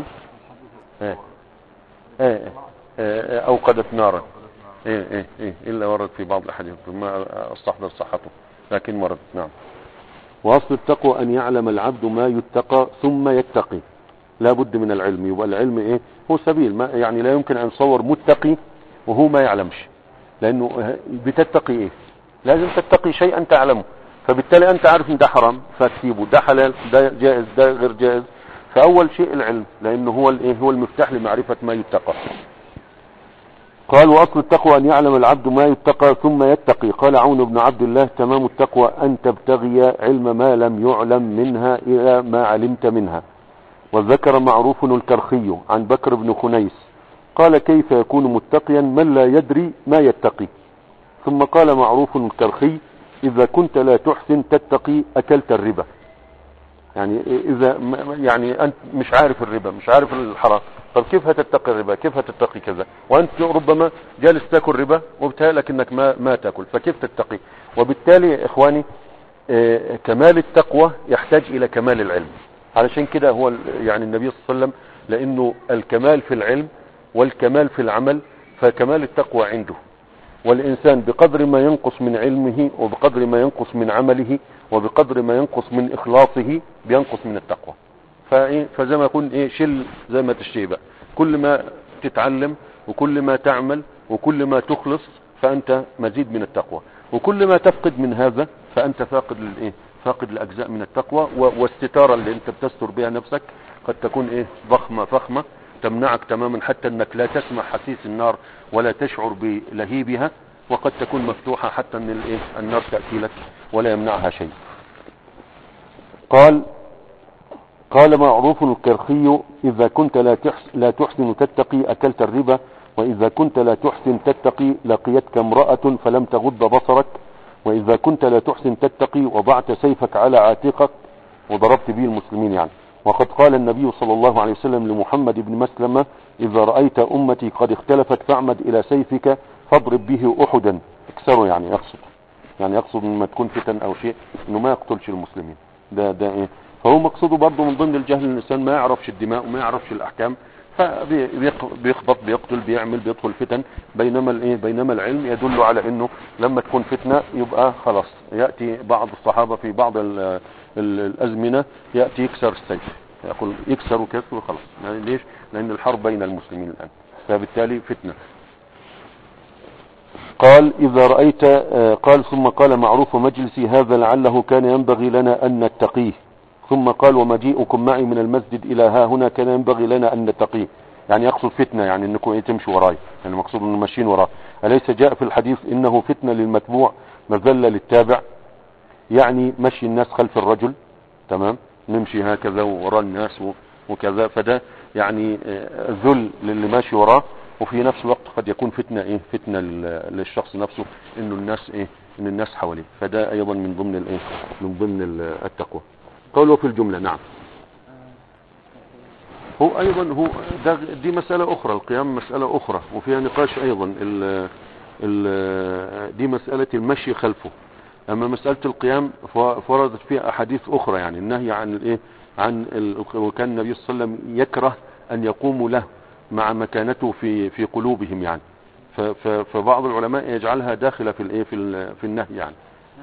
أوقدت نارا إلا ورد في بعض الأحاديث ما استحضر صحته لكن ورد. نعم. وأصل التقوى أن يعلم العبد ما يتقى ثم يتقي، لا بد من العلم. يبقى العلم هو سبيل، ما يعني لا يمكن أن يصور متقي وهو ما يعلمش، لأنه بتتقي لازم تتقي شيء أنت تعلمه، فبالتالي أنت عارف إن ده حرام فتسيبه، ده حلال ده جائز ده غير جائز. فأول شيء العلم، لأنه هو المفتاح لمعرفة ما يتقى. قال وأصل التقوى أن يعلم العبد ما يتقى ثم يتقي. قال عون بن عبد الله تمام التقوى أن تبتغي علم ما لم يعلم منها إلى ما علمت منها. وذكر معروف الكرخي عن بكر بن خنيس قال كيف يكون متقيا من لا يدري ما يتقي؟ ثم قال معروف الكرخي إذا كنت لا تحسن تتقي أكلت الربا. يعني إذا يعني أنت مش عارف الربا مش عارف الحرام، طب كيف هتتقي الربا؟ كيف هتتقي كذا وأنت ربما جالس تاكل ربا وبالتالي انك ما تاكل، فكيف تتقي؟ وبالتالي يا إخواني كمال التقوى يحتاج إلى كمال العلم. علشان كده هو يعني النبي صلى الله عليه وسلم لأنه الكمال في العلم والكمال في العمل، فكمال التقوى عنده. والإنسان بقدر ما ينقص من علمه وبقدر ما ينقص من عمله وبقدر ما ينقص من إخلاصه بينقص من التقوى. فزي ما يكون شل زي ما تشتهي بقى، كل ما تتعلم وكل ما تعمل وكل ما تخلص فأنت مزيد من التقوى، وكل ما تفقد من هذا فأنت فاقد الأجزاء من التقوى. والستارة اللي انت بتستر بها نفسك قد تكون ضخمة فخمة تمنعك تماما حتى انك لا تسمع حسيس النار ولا تشعر بلهيبها، وقد تكون مفتوحة حتى ان النار تأتي لك ولا يمنعها شيء. قال معروف الكرخي: إذا كنت لا تحسن تتقي أكلت الربا، وإذا كنت لا تحسن تتقي لقيتك امرأة فلم تغض بصرك، وإذا كنت لا تحسن تتقي وضعت سيفك على عاتقك وضربت به المسلمين يعني. وقد قال النبي صلى الله عليه وسلم لمحمد بن مسلمة: إذا رأيت أمتي قد اختلفت فاعمد إلى سيفك فاضرب به أحدا، اكسره. يعني يقصد لما تكون فتن أو شيء إنه ما يقتلش المسلمين. ده فهو مقصوده برضه من ضمن الجهل، الإنسان ما يعرفش الدماء وما يعرفش الأحكام، فبيخبط بيقتل بيعمل بيدخل فتن. بينما العلم يدل على انه لما تكون فتنة يبقى خلاص. يأتي بعض الصحابة في بعض الازمنة يأتي يكسر السيف، يقول يكسر كسر وخلاص. يعني ليش؟ لان الحرب بين المسلمين الان، فبالتالي فتنة. قال: إذا رأيت ثم قال: معروف مجلسي هذا لعله كان ينبغي لنا أن نتقيه. ثم قال: ومجيئكم معي من المسجد إلى ها هنا كان ينبغي لنا أن نتقيه. يعني يقصد فتنة، يعني انكم تمشوا وراي، يعني مقصود انه ماشيين وراه. أليس جاء في الحديث إنه فتنة للمتبوع مذلة للتابع؟ يعني مشي الناس خلف الرجل، تمام، نمشي هكذا وراء الناس وكذا، فده يعني ذل للي ماشي وراه، وفي نفس الوقت قد يكون فتنة فتنة للشخص نفسه، انه الناس ان الناس حواليه. فده ايضا من ضمن التقوى. قوله في الجملة. نعم، هو ايضا دي مسألة اخرى، القيام مسألة اخرى وفيها نقاش ايضا. دي مسألة المشي خلفه. اما مسألة القيام فوردت فيها احاديث اخرى، يعني النهي وكان النبي صلى الله عليه وسلم يكره ان يقوموا له مع مكانته في قلوبهم يعني. فبعض العلماء يجعلها داخلة في النهي يعني.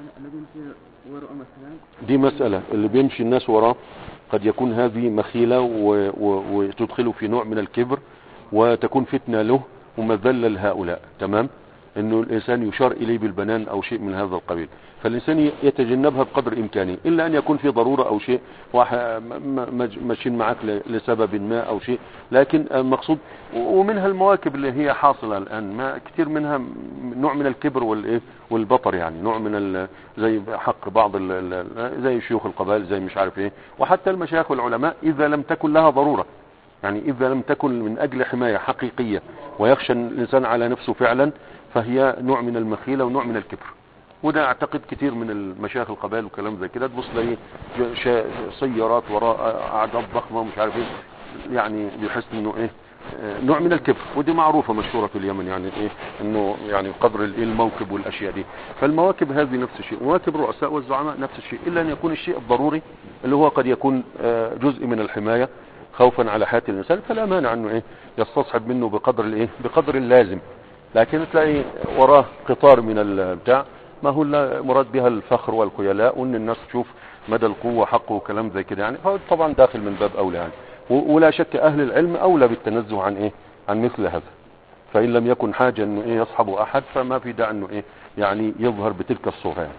دي مسألة اللي بيمشي الناس وراه قد يكون هذه مخيلة وتدخله في نوع من الكبر، وتكون فتنة له ومذلة لهؤلاء، تمام، انه الانسان يشار اليه بالبنان او شيء من هذا القبيل. فالانسان يتجنبها بقدر امكانه، الا ان يكون في ضرورة او شيء ماشيين معك لسبب ما او شيء. لكن مقصود، ومنها المواكب اللي هي حاصلة الان، ما كثير منها نوع من الكبر والبطر، يعني نوع من زي حق بعض زي شيوخ القبائل، زي مش عارف وحتى المشايخ والعلماء اذا لم تكن لها ضرورة، يعني اذا لم تكن من اجل حماية حقيقية ويخشى الانسان على نفسه فعلا، فهي نوع من المخيلة ونوع من الكبر. وده اعتقد كتير من المشايخ القبائل وكلام زي كده، تبص لي سيارات وراء اعداد ضخمة ومش عارف يعني بيحس انه نوع من الكبر. ودي معروفة مشهورة في اليمن، يعني انه يعني قدر الموكب والاشياء دي. فالمواكب هذه نفس الشيء، مواكب الرؤساء والزعماء نفس الشيء، الا ان يكون الشيء الضروري اللي هو قد يكون جزء من الحماية خوفا على حياة الانسان، فلا مانع انه يستصحب منه بقدر اللازم. لكن تلاقي وراه قطار من البتاع، ما هو مراد بها الفخر والخيلاء، وان الناس تشوف مدى القوة حقه وكلام زي كده يعني. فهو طبعا داخل من باب اولى يعني. ولا شك اهل العلم اولى بالتنزه عن مثل هذا. فان لم يكن حاجة انه يصحب احد، فما في داعي انه يعني يظهر بتلك الصورة يعني.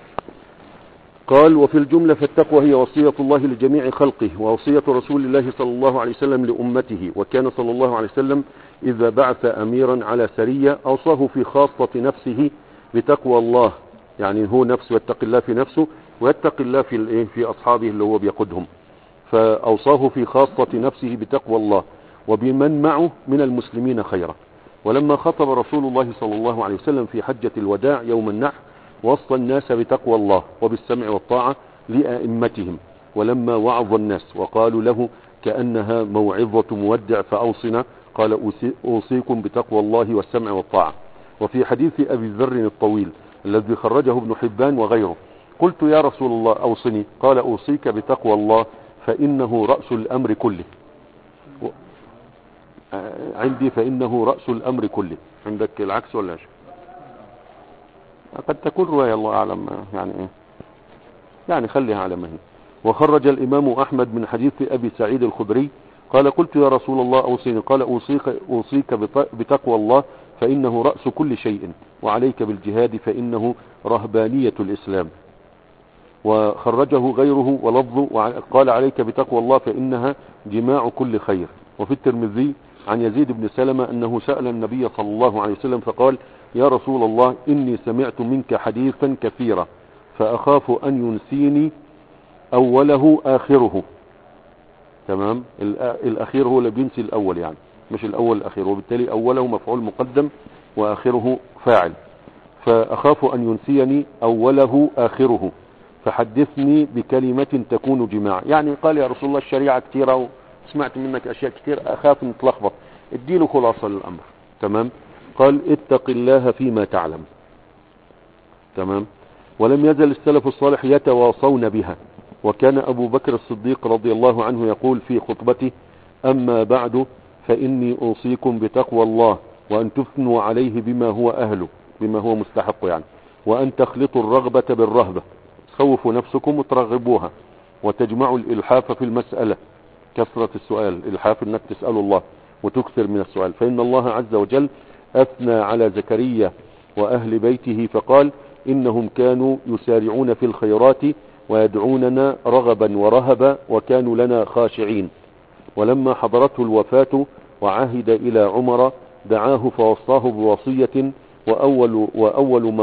قال: وفي الجملة فالتقوى هي وصية الله لجميع خلقه، ووصية رسول الله صلى الله عليه وسلم لأمته. وكان صلى الله عليه وسلم إذا بعث أميرا على سرية أوصاه في خاصة نفسه بتقوى الله، يعني هو نفسه يتقي الله في نفسه ويتقي الله في أصحابه اللي هو بيقودهم. فأوصاه في خاصة نفسه بتقوى الله وبمن معه من المسلمين خيرا. ولما خطب رسول الله صلى الله عليه وسلم في حجة الوداع يوم النحر وصى الناس بتقوى الله وبالسمع والطاعة لأئمتهم. ولما وعظ الناس وقالوا له كأنها موعظة مودع فأوصنا، قال: أوصيكم بتقوى الله والسمع والطاعة. وفي حديث أبي ذر الطويل الذي خرجه ابن حبان وغيره: قلت يا رسول الله أوصني، قال: أوصيك بتقوى الله فإنه رأس الأمر كله. عندي فإنه رأس الأمر كله. عندك العكس ولا شيء؟ قد تكون رواية، الله أعلم يعني يعني خليها على ما هي. وخرج الإمام أحمد من حديث أبي سعيد الخدري قال قلت يا رسول الله أوصيني، قال أوصيك بتقوى الله فإنه رأس كل شيء، وعليك بالجهاد فإنه رهبانية الإسلام. وخرجه غيره ولفظه قال عليك بتقوى الله فإنها جماع كل خير. وفي الترمذي عن يزيد بن سلمة أنه سأل النبي صلى الله عليه وسلم فقال يا رسول الله إني سمعت منك حديثا كثيرا فأخاف أن ينسيني أوله آخره. تمام، الأخير هو اللي بينسي الأول، يعني مش الأول الأخير، وبالتالي أوله مفعول مقدم وآخره فاعل. فأخاف أن ينسيني أوله آخره فحدثني بكلمة تكون جماع. يعني قال يا رسول الله الشريعة كثيرة وسمعت منك أشياء كثير، أخاف أن تلخبط، اديله خلاصة للأمر. تمام. قال اتق الله فيما تعلم. تمام. ولم يزل السلف الصالح يتواصون بها، وكان أبو بكر الصديق رضي الله عنه يقول في خطبته أما بعد فإني أوصيكم بتقوى الله وأن تثنوا عليه بما هو أهله، بما هو مستحق يعني، وأن تخلطوا الرغبة بالرهبة، خوفوا نفسكم وترغبوها، وتجمعوا الإلحاف في المسألة، كثرة السؤال، الإلحاف أنك تسأل الله وتكثر من السؤال. فإن الله عز وجل أثنى على زكريا وأهل بيته فقال إنهم كانوا يسارعون في الخيرات ويدعوننا رغبا ورهبا وكانوا لنا خاشعين. ولما حضرته الوفاة وعهد إلى عمر دعاه فوصاه بوصية وأول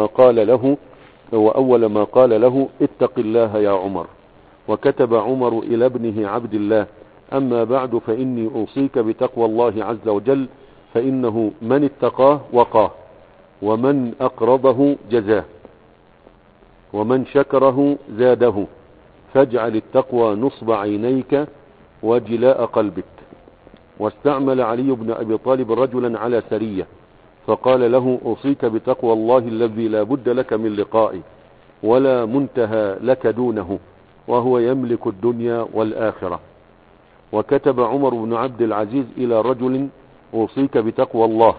ما قال له اتق الله يا عمر. وكتب عمر إلى ابنه عبد الله أما بعد فإني أوصيك بتقوى الله عز وجل فإنه من اتقاه وقاه، ومن أقرضه جزاه، ومن شكره زاده، فاجعل التقوى نصب عينيك وجلاء قلبك. واستعمل علي بن أبي طالب رجلا على سرية فقال له أوصيك بتقوى الله الذي لا بد لك من لقائي ولا منتهى لك دونه، وهو يملك الدنيا والآخرة. وكتب عمر بن عبد العزيز إلى رجل أوصيك بتقوى الله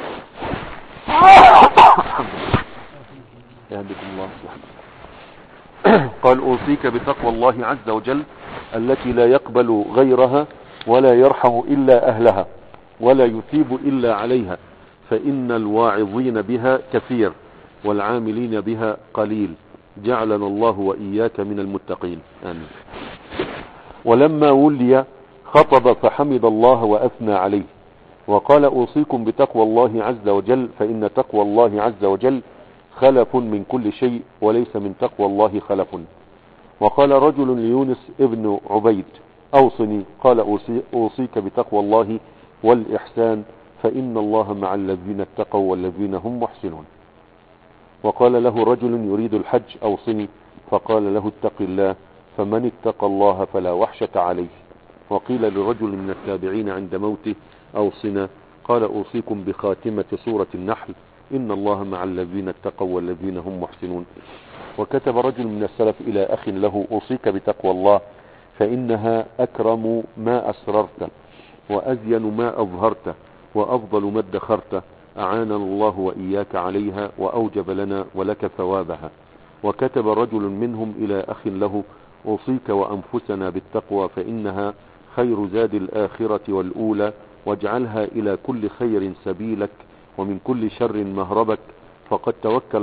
قال أوصيك بتقوى الله عز وجل التي لا يقبل غيرها ولا يرحم إلا أهلها ولا يثيب إلا عليها، فإن الواعظين بها كثير والعاملين بها قليل، جعلنا الله وإياك من المتقين، آمين. ولما ولي خطب فحمد الله وأثنى عليه وقال أوصيكم بتقوى الله عز وجل فإن تقوى الله عز وجل خلف من كل شيء وليس من تقوى الله خلف. وقال رجل ليونس ابن عبيد أوصني، قال أوصيك بتقوى الله والإحسان فإن الله مع الذين اتقوا والذين هم محسنون. وقال له رجل يريد الحج أوصني، فقال له اتق الله فمن اتقى الله فلا وحشة عليه. وقيل لرجل من التابعين عند موته أوصنا، قال أوصيكم بخاتمة سورة النحل إن الله مع الذين اتقوا والذين هم محسنون. وكتب رجل من السلف إلى أخ له أوصيك بتقوى الله فإنها أكرم ما أسررت وأزين ما أظهرت وأفضل ما ادخرت، أعاننا الله وإياك عليها وأوجب لنا ولك ثوابها. وكتب رجل منهم إلى أخ له أوصيك وأنفسنا بالتقوى فإنها خير زاد الآخرة والأولى، واجعلها إلى كل خير سبيلك ومن كل شر مهربك، فقد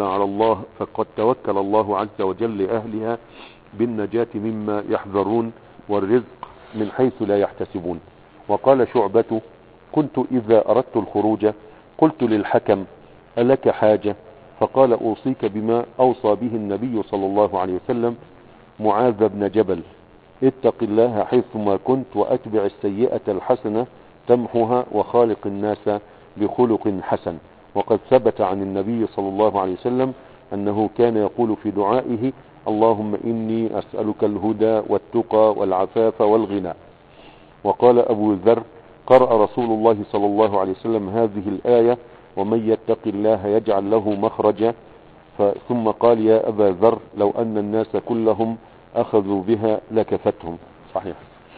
توكل الله عز وجل لأهلها بالنجاة مما يحذرون والرزق من حيث لا يحتسبون. وقال شعبة كنت إذا أردت الخروج قلت للحكم ألك حاجة؟ فقال أوصيك بما أوصى به النبي صلى الله عليه وسلم معاذ بن جبل اتق الله حيثما كنت وأتبع السيئة الحسنة تمحها وخالق الناس بخلق حسن. وقد ثبت عن النبي صلى الله عليه وسلم أنه كان يقول في دعائه اللهم إني أسألك الهدى والتقى والعفاف والغنى. وقال أبو ذر قرأ رسول الله صلى الله عليه وسلم هذه الآية ومن يتق الله يجعل له مخرجا، ثم قال يا أبا ذر لو أن الناس كلهم أخذوا بها لكفتهم. صحيح.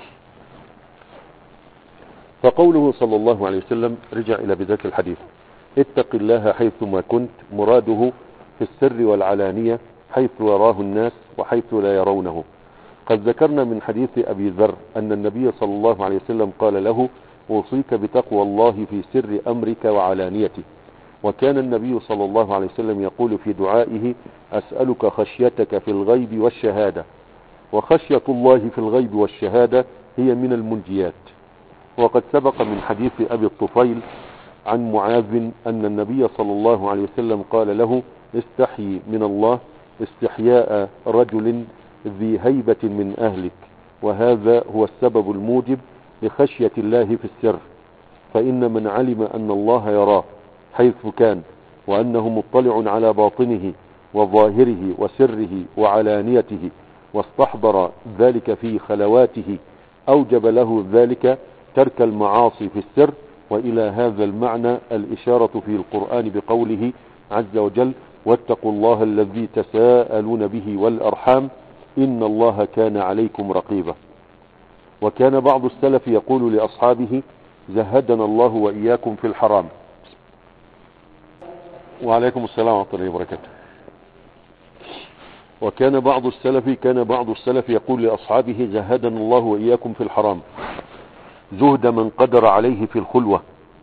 فقوله صلى الله عليه وسلم رجع إلى بداية الحديث اتق الله حيثما كنت، مراده في السر والعلانية حيث يراه الناس وحيث لا يرونه. قد ذكرنا من حديث أبي ذر أن النبي صلى الله عليه وسلم قال له: أوصيك بتقوى الله في سر أمرك وعلانيته. وكان النبي صلى الله عليه وسلم يقول في دعائه: أسألك خشيتك في الغيب والشهادة. وخشية الله في الغيب والشهادة هي من المنجيات. وقد سبق من حديث أبي الطفيل عن معاذ أن النبي صلى الله عليه وسلم قال له: استحي من الله استحياء رجل ذي هيبة من أهلك، وهذا هو السبب الموجب لخشية الله في السر. فإن من علم أن الله يراه حيث كان، وأنه مطلع على باطنه وظاهره وسره وعلانيته، واستحضر ذلك في خلواته، أوجب له ذلك ترك المعاصي في السر. وإلى هذا المعنى الإشارة في القرآن بقوله عز وجل: واتقوا الله الذي تساءلون به والأرحام إن الله كان عليكم رقيبا. وكان بعض السلف يقول لأصحابه: زهدنا الله وإياكم في الحرام. وعليكم السلام ورحمة الله وبركاته. وكان بعض السلف يقول لأصحابه: زهدنا الله وإياكم في الحرام، زهد من قدر عليه في الخلوة،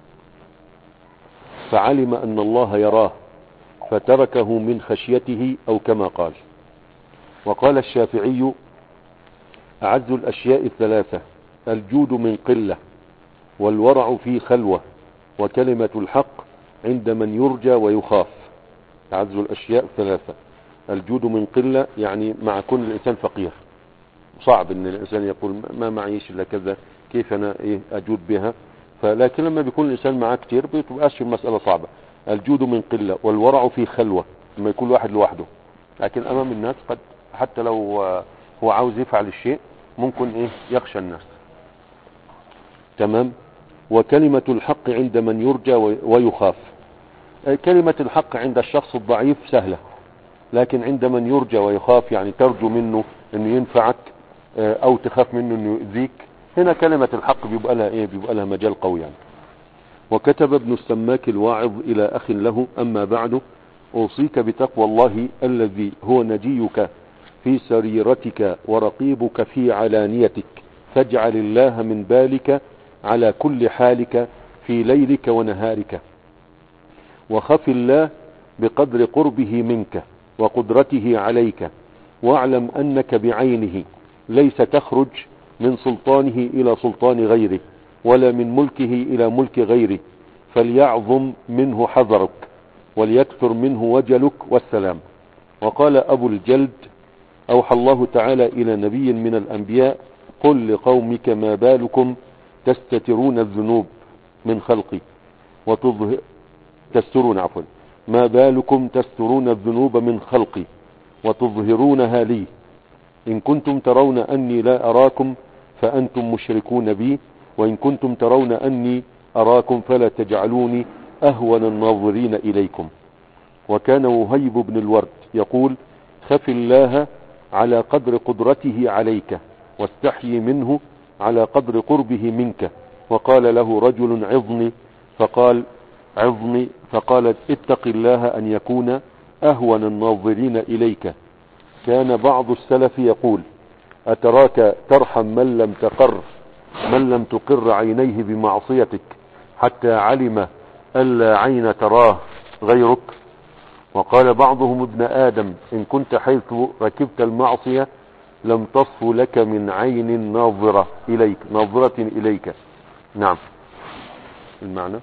فعلم أن الله يراه فتركه من خشيته، أو كما قال. وقال الشافعي: أعز الأشياء الثلاثة: الجود من قلة، والورع في خلوة، وكلمة الحق عند من يرجى ويخاف. أعز الأشياء الثلاثة: الجود من قلة، يعني مع كون الإنسان فقير، صعب ان الإنسان يقول ما معيش إلا كذا، كيف أنا أجود بها. فلكن لما بيكون الإنسان معاه كتير بتبقاش المسألة صعبة. الجود من قلة، والورع في خلوة، لما يكون واحد لوحده، لكن أمام الناس قد حتى لو هو عاوز يفعل الشيء ممكن يخشى الناس. تمام. وكلمة الحق عند من يرجى ويخاف. كلمة الحق عند الشخص الضعيف سهلة، لكن عند من يرجى ويخاف، يعني ترجو منه انه ينفعك او تخاف منه انه يؤذيك، هنا كلمة الحق بيبقى لها مجال قوي يعني. وكتب ابن السماك الواعظ الى اخ له: اما بعد، اوصيك بتقوى الله الذي هو نجيك في سريرتك ورقيبك في علانيتك، فاجعل الله من بالك على كل حالك في ليلك ونهارك، وخف الله بقدر قربه منك وقدرته عليك، واعلم أنك بعينه ليس تخرج من سلطانه إلى سلطان غيره، ولا من ملكه إلى ملك غيره، فليعظم منه حذرك وليكثر منه وجلك والسلام. وقال أبو الجلد: أوحى الله تعالى إلى نبي من الأنبياء: قل لقومك ما بالكم تستترون الذنوب من خلقي ما بالكم تسترون الذنوب من خلقي وتظهرونها لي، إن كنتم ترون أني لا أراكم فأنتم مشركون بي، وإن كنتم ترون أني أراكم فلا تجعلوني أهون الناظرين إليكم. وكان وهيب بن الورد يقول: خف الله على قدر قدرته عليك، واستحيي منه على قدر قربه منك. وقال له رجل: عظني، فقال: عظني، فقال: اتق الله أن يكون أهون الناظرين إليك. كان بعض السلف يقول: أتراك ترحم من لم تقر عينيه بمعصيتك حتى علم ألا عين تراه غيرك. وقال بعضهم: ابن آدم، إن كنت حيث ركبت المعصية لم تصف لك من عين ناظرة إليك. نعم، المعنى: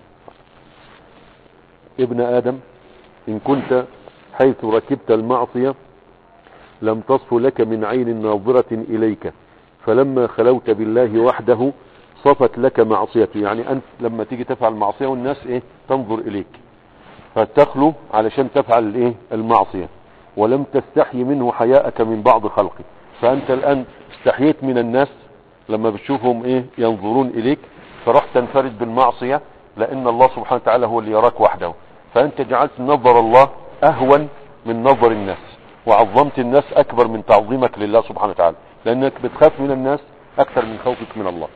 ابن آدم، إن كنت حيث ركبت المعصية لم تصف لك من عين ناظرة إليك، فلما خلوت بالله وحده صفت لك معصيته. يعني أنت لما تيجي تفعل معصية والناس تنظر إليك، فتخلو علشان تفعل المعصية، ولم تستحي منه حياءك من بعض خلقه. فأنت الآن استحييت من الناس لما بتشوفهم ينظرون إليك، فرحت تنفرد بالمعصية، لأن الله سبحانه وتعالى هو اللي يراك وحده. فأنت جعلت نظر الله أهون من نظر الناس، وعظمت الناس أكبر من تعظيمك لله سبحانه وتعالى، لأنك بتخاف من الناس أكثر من خوفك من الله.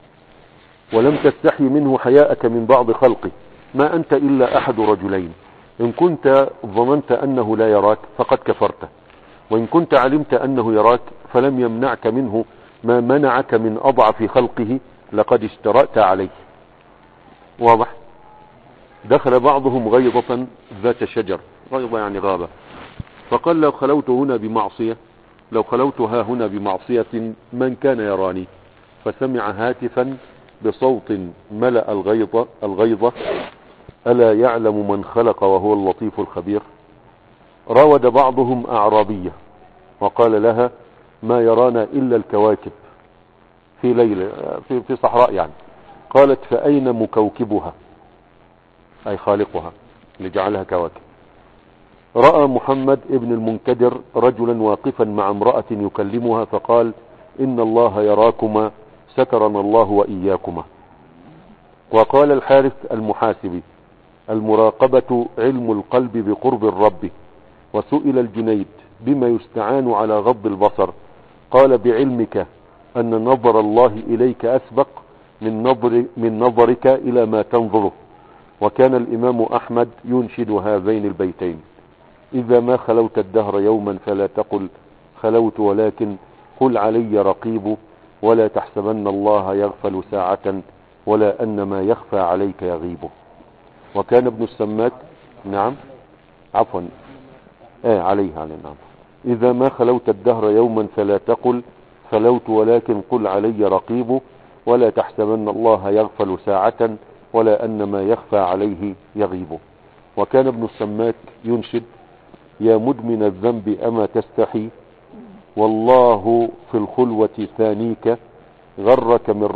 ولم تستحي منه حياءك من بعض خلقه، ما أنت إلا أحد رجلين، إن كنت ظننت أنه لا يراك فقد كفرت، وإن كنت علمت أنه يراك فلم يمنعك منه ما منعك من أضعف خلقه لقد اشترأت عليه. واضح؟ دخل بعضهم غيضة ذات شجر، غيضة يعني غابة، فقال لو خلوت هنا بمعصية، لو خلوت ها هنا بمعصية من كان يراني؟ فسمع هاتفا بصوت ملأ الغيضة ألا يعلم من خلق وهو اللطيف الخبير. راود بعضهم أعرابية وقال لها ما يرانا إلا الكواكب في ليلة في صحراء يعني. قالت فأين مكوكبها، أي خالقها اللي جعلها كواكب. رأى محمد ابن المنكدر رجلا واقفا مع امرأة يكلمها فقال إن الله يراكما سترنا الله وإياكما. وقال الحارث المحاسبي المراقبة علم القلب بقرب الرب. وسئل الجنيد بما يستعان على غض البصر؟ قال بعلمك أن نظر الله إليك أسبق من نظرك إلى ما تنظره. وكان الإمام أحمد ينشد هذين البيتين: إذا ما خلوت الدهر يوما فلا تقل خلوت ولكن قل علي رقيب، ولا تحسبن الله يغفل ساعة ولا أن ما يخفى عليك يغيب. وكان ابن السماك نعم عفوا عليه نعم إذا ما خلوت الدهر يوما فلا تقل خلوت ولكن قل علي رقيب، ولا تحسبن الله يغفل ساعة ولا أن ما يخفى عليه يغيب. وكان ابن السماك ينشد: يا مدمن الذنب أما تستحي والله في الخلوة ثانيك، غرك من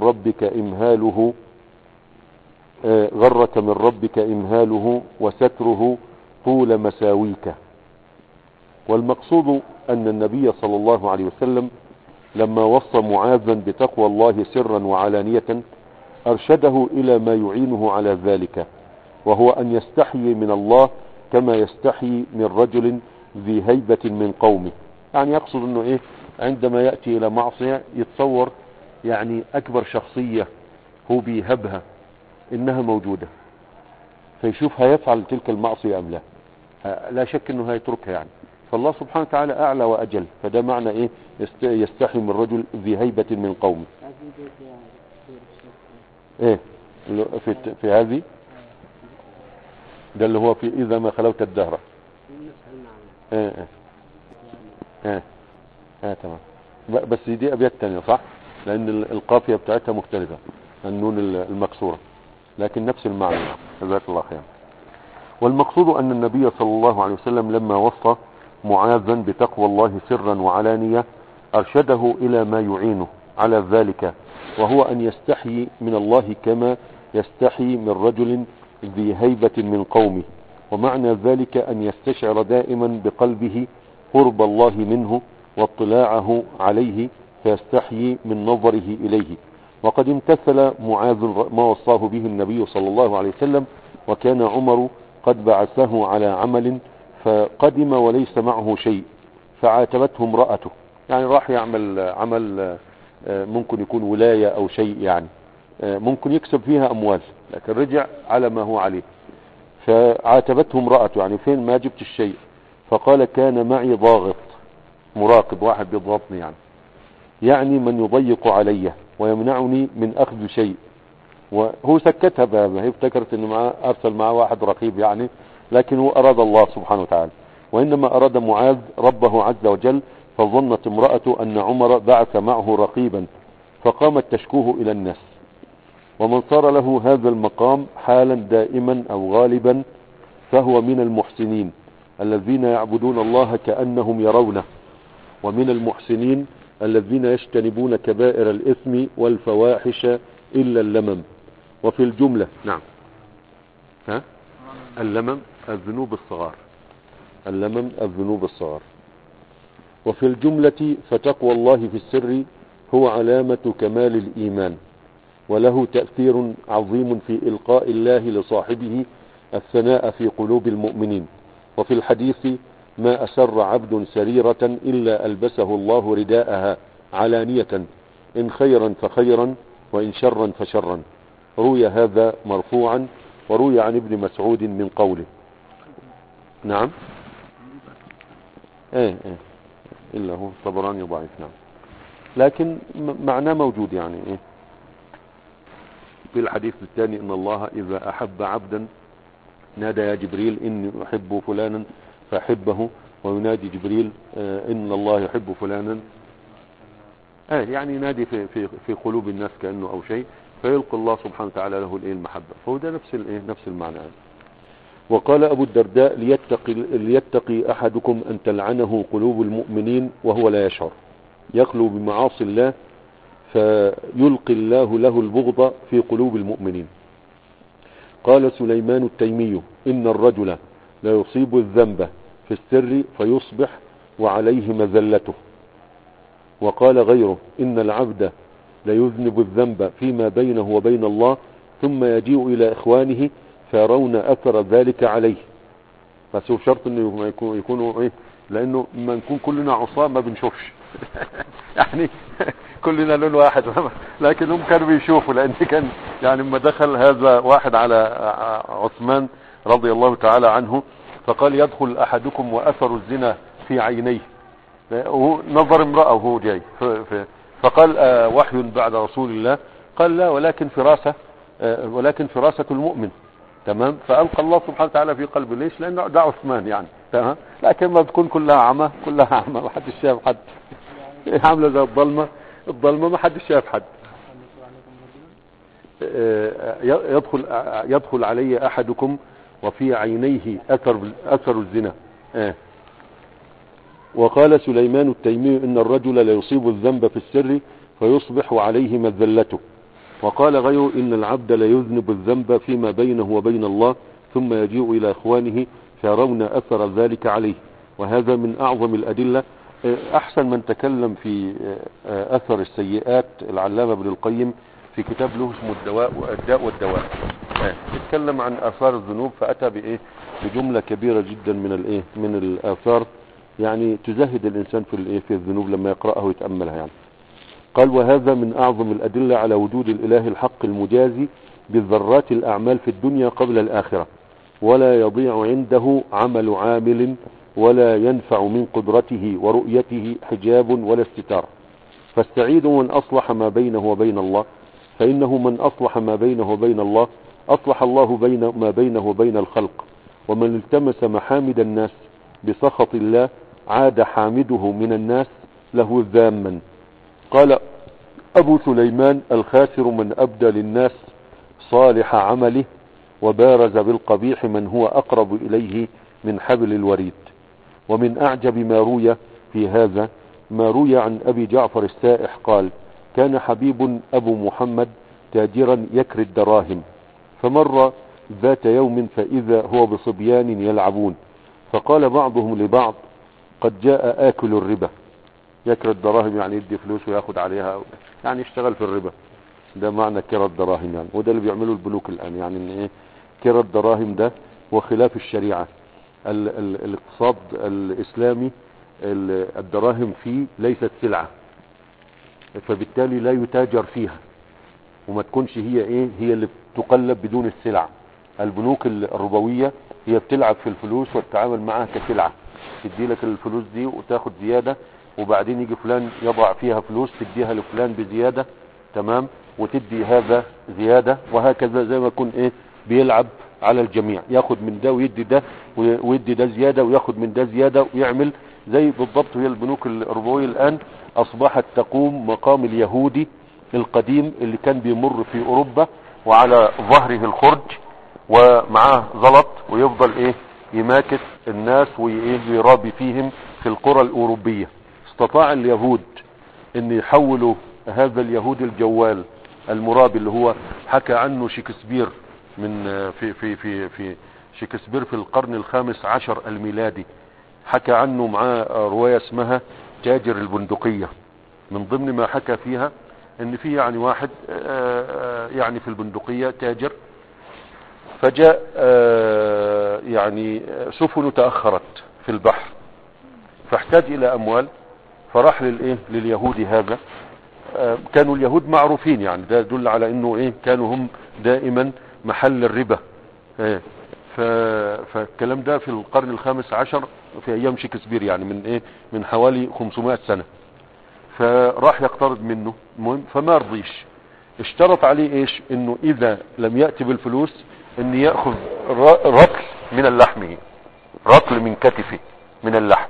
ربك إمهاله وستره طول مساويك. والمقصود أن النبي صلى الله عليه وسلم لما وصى معاذا بتقوى الله سرا وعلانية أرشده إلى ما يعينه على ذلك، وهو أن يستحيي من الله كما يستحيي من رجل ذي هيبة من قومه. يعني يقصد أنه إيه؟ عندما يأتي إلى معصية يتصور يعني أكبر شخصية هو بيهبها إنها موجودة، فيشوف هيفعل تلك المعصية أم لا. لا شك أنه هيتركها يعني. فالله سبحانه وتعالى أعلى وأجل، فده معنى إيه؟ يستحي من رجل ذي هيبة من قومه. إيه في هذه ده اللي هو في إذا ما خلوت الدهر. تمام. بس دي أبيات تانية صح، لأن القافية بتاعتها مختلفة، النون المكسورة، لكن نفس المعنى. جزاك الله خير. والمقصود أن النبي صلى الله عليه وسلم لما وصى معاذا بتقوى الله سرا وعلانية أرشده إلى ما يعينه على ذلك، وهو أن يستحي من الله كما يستحي من رجل ذي هيبة من قومه. ومعنى ذلك أن يستشعر دائما بقلبه قرب الله منه واطلاعه عليه، فيستحيي من نظره إليه. وقد امتثل معاذ ما وصاه به النبي صلى الله عليه وسلم. وكان عمر قد بعثه على عمل فقدم وليس معه شيء، فعاتبته امرأته، يعني راح يعمل عمل ممكن يكون ولاية أو شيء، يعني ممكن يكسب فيها أموال، لكن رجع على ما هو عليه. فعاتبته امرأته، يعني فين ما جبت الشيء؟ فقال كان معي ضاغط، مراقب، واحد بيضغطني، يعني من يضيق علي ويمنعني من أخذ شيء. وهو سكتها بهذا، هي افتكرت انه معاه ارسل معاه واحد رقيب يعني، لكن هو اراد الله سبحانه وتعالى، وانما اراد معاذ ربه عز وجل. فظنت امرأته ان عمر بعث معه رقيبا، فقامت تشكوه الى الناس. ومن صار له هذا المقام حالا دائما او غالبا فهو من المحسنين الذين يعبدون الله كأنهم يرونه، ومن المحسنين الذين يجتنبون كبائر الإثم والفواحش إلا اللمم. وفي الجملة نعم اللمم الذنوب الصغار، اللمم الذنوب الصغار. وفي الجملة فتقوى الله في السر هو علامة كمال الإيمان، وله تأثير عظيم في إلقاء الله لصاحبه الثناء في قلوب المؤمنين. وفي الحديث ما أسر عبد سريرة إلا ألبسه الله رداءها علانية، إن خيرا فخيرا وإن شرا فشرا. روي هذا مرفوعا، وروي عن ابن مسعود من قوله. نعم. ايه الا هو الطبراني ضعيف. نعم، لكن معناه موجود يعني ايه في الحديث الثاني ان الله اذا احب عبدا نادى يا جبريل اني احب فلانا فاحبه، وينادي جبريل ان الله يحب فلانا، يعني ينادي في قلوب الناس كأنه او شيء، فيلقي الله سبحانه وتعالى له المحبة. فهو ده نفس المعنى. وقال ابو الدرداء ليتقي احدكم ان تلعنه قلوب المؤمنين وهو لا يشعر، يخلو بمعاصي الله فيلقي الله له البغض في قلوب المؤمنين. قال سليمان التيمي ان الرجل لا يصيب الذنب في السر فيصبح وعليه مذلته. وقال غيره ان العبد ليذنب الذنب فيما بينه وبين الله ثم يجيء الى اخوانه فيرون اثر ذلك عليه. بس هو شرط انه يكونوا ايه، لانه ما نكون كلنا عصاه ما بنشوفش يعني كلنا لون واحد لكن هم كانوا بيشوفوا، لان كان يعني لما دخل هذا واحد على عثمان رضي الله تعالى عنه فقال يدخل احدكم واثر الزنا في عينيه، نظر امرأة وهو جاي فقال وحي بعد رسول الله، قال لا ولكن فراسة المؤمن. تمام. فألقى الله سبحانه وتعالى في قلبه. ليش؟ لأنه ده عثمان يعني. تمام. لكن ما تكون كلها عمى ما حدش شايف حد عامله زي الظلمة ما حدش شايف حد. يدخل علي أحدكم وفي عينيه أثر الزنا. وقال سليمان التيمي ان الرجل لا يصيب الذنب في السر فيصبح عليه مذلته. وقال غيره ان العبد لا يذنب الذنب فيما بينه وبين الله ثم يجيء الى اخوانه فيرون اثر ذلك عليه. وهذا من اعظم الادلة. احسن من تكلم في اثر السيئات العلامة ابن القيم في كتاب له اسمه الداء والدواء. يتكلم عن اثار الذنوب فاتى بجملة كبيرة جدا من الاثار يعني تزهد الانسان في الذنوب لما يقرأها ويتأملها يعني. قال وهذا من اعظم الادلة على وجود الاله الحق المجازي بالذرات الاعمال في الدنيا قبل الاخرة، ولا يضيع عنده عمل عامل ولا ينفع من قدرته ورؤيته حجاب ولا استتار. فالسعيد من اصلح ما بينه وبين الله، فانه من اصلح ما بينه وبين الله اصلح الله ما بينه وبين الخلق. ومن التمس محامد الناس بسخط الله عاد حامده من الناس له ذاما. قال ابو سليمان الخاسر من ابدى للناس صالح عمله وبارز بالقبيح من هو اقرب اليه من حبل الوريد. ومن اعجب ما روي في هذا ما روي عن ابي جعفر السائح قال كان حبيب ابو محمد تاجرا يكري الدراهم، فمر ذات يوم فاذا هو بصبيان يلعبون، فقال بعضهم لبعض قد جاء آكل الربا. يكري الدراهم يعني يدي فلوس وياخد عليها، يعني يشتغل في الربا. ده معنى كرى الدراهم يعني. وده اللي بيعمله البنوك الآن يعني ان ايه كرى الدراهم ده وخلاف الشريعة. الاقتصاد الإسلامي الدراهم فيه ليست سلعة، فبالتالي لا يتاجر فيها وما تكونش هي اللي بتقلب بدون السلع. البنوك الربوية هي بتلعب في الفلوس والتعامل معها كسلعة، تدي لك الفلوس دي وتاخد زيادة، وبعدين يجي فلان يضع فيها فلوس تديها لفلان بزيادة. تمام. وتدي هذا زيادة، وهكذا زي ما يكون بيلعب على الجميع، ياخد من ده ويدي ده ويدي ده زيادة وياخد من ده زيادة ويعمل زي بالضبط. هي البنوك الربوية الآن أصبحت تقوم مقام اليهودي القديم اللي كان بيمر في أوروبا وعلى ظهره الخرج ومعاه زلط ويفضل يماكس الناس ويرابي فيهم في القرى الأوروبية. استطاع اليهود ان يحولوا هذا اليهود الجوال المرابي اللي هو حكى عنه شكسبير من في شكسبير في القرن ال15 الميلادي، حكى عنه معاه رواية اسمها تاجر البندقية. من ضمن ما حكى فيها ان في يعني واحد يعني في البندقية تاجر، فجاء يعني سفن تأخرت في البحر فاحتاج الى اموال، فراح لليهودي هذا. كانوا اليهود معروفين يعني، ده يدل على انه كانوا هم دائما محل الربا. فالكلام ده في القرن الخامس عشر في ايام شكسبير، يعني من ايه، من حوالي 500 سنة. فراح يقترض منه، المهم فما رضيش، اشترط عليه ايش، انه اذا لم يأتي بالفلوس ان يأخذ رطل من اللحم، رطل من كتفه من اللحم.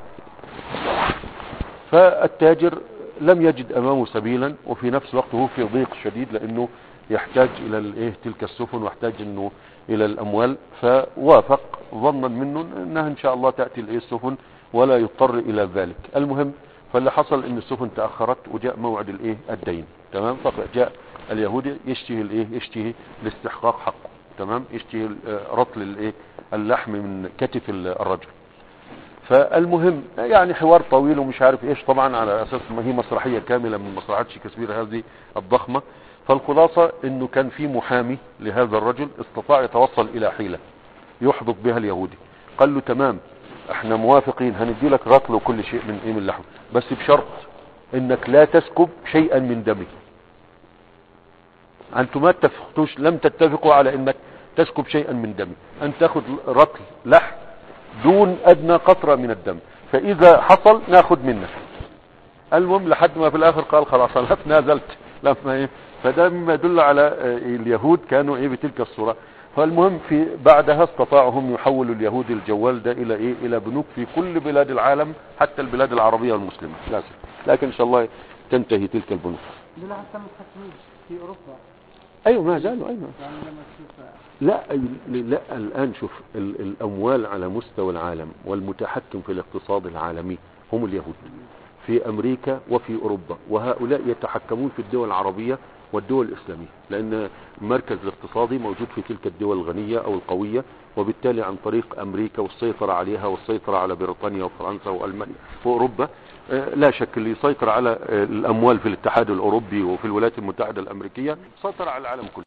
فالتاجر لم يجد امامه سبيلا، وفي نفس الوقت هو في ضيق شديد، لانه يحتاج الى الايه تلك السفن، واحتاج انه الى الاموال. فوافق ظنا منه انها ان شاء الله تأتي الايه السفن ولا يضطر الى ذلك. المهم فاللي حصل ان السفن تأخرت وجاء موعد الايه الدين. تمام. فجاء اليهودي يشتهي الايه، يشتهي لاستحقاق حقه. تمام. يشتهي رطل الايه اللحم من كتف الرجل. فالمهم يعني حوار طويل ومش عارف ايش، طبعا على اساس ما هي مسرحية كاملة من مسرحيات شكسبير هذه الضخمة. فالخلاصة انه كان في محامي لهذا الرجل استطاع يتوصل الى حيلة يحبط بها اليهودي. قال له تمام، احنا موافقين هندي لك رطل وكل شيء من ايه من اللحم، بس بشرط انك لا تسكب شيئا من دمه. انتم ما اتفقتوش، لم تتفقوا على انك تسكب شيئا من دمه، ان تاخذ رطل لحم دون ادنى قطرة من الدم، فاذا حصل ناخذ منك. المهم لحد ما في الاخر قال خلاص انا تنازلت لما ايه. فده مما يدل على اليهود كانوا ايه بتلك الصورة. فالمهم في بعدها استطاعوا هم يحولوا اليهود الجوال ده الى ايه، الى بنوك في كل بلاد العالم، حتى البلاد العربية والمسلمة لازم. لكن ان شاء الله تنتهي تلك البنوك. دول حتى متحكمين في اوروبا. ايوه ما زالوا. ايوه يعني لما تشوف لا الان شوف الاموال على مستوى العالم والمتحكم في الاقتصاد العالمي هم اليهود في امريكا وفي اوروبا، وهؤلاء يتحكمون في الدول العربية والدول الاسلامية، لان المركز الاقتصادي موجود في تلك الدول الغنية او القوية، وبالتالي عن طريق امريكا والسيطرة عليها والسيطرة على بريطانيا وفرنسا والمانيا واوروبا، لا شك اللي يسيطر على الاموال في الاتحاد الاوروبي وفي الولايات المتحدة الامريكية سيطر على العالم كله.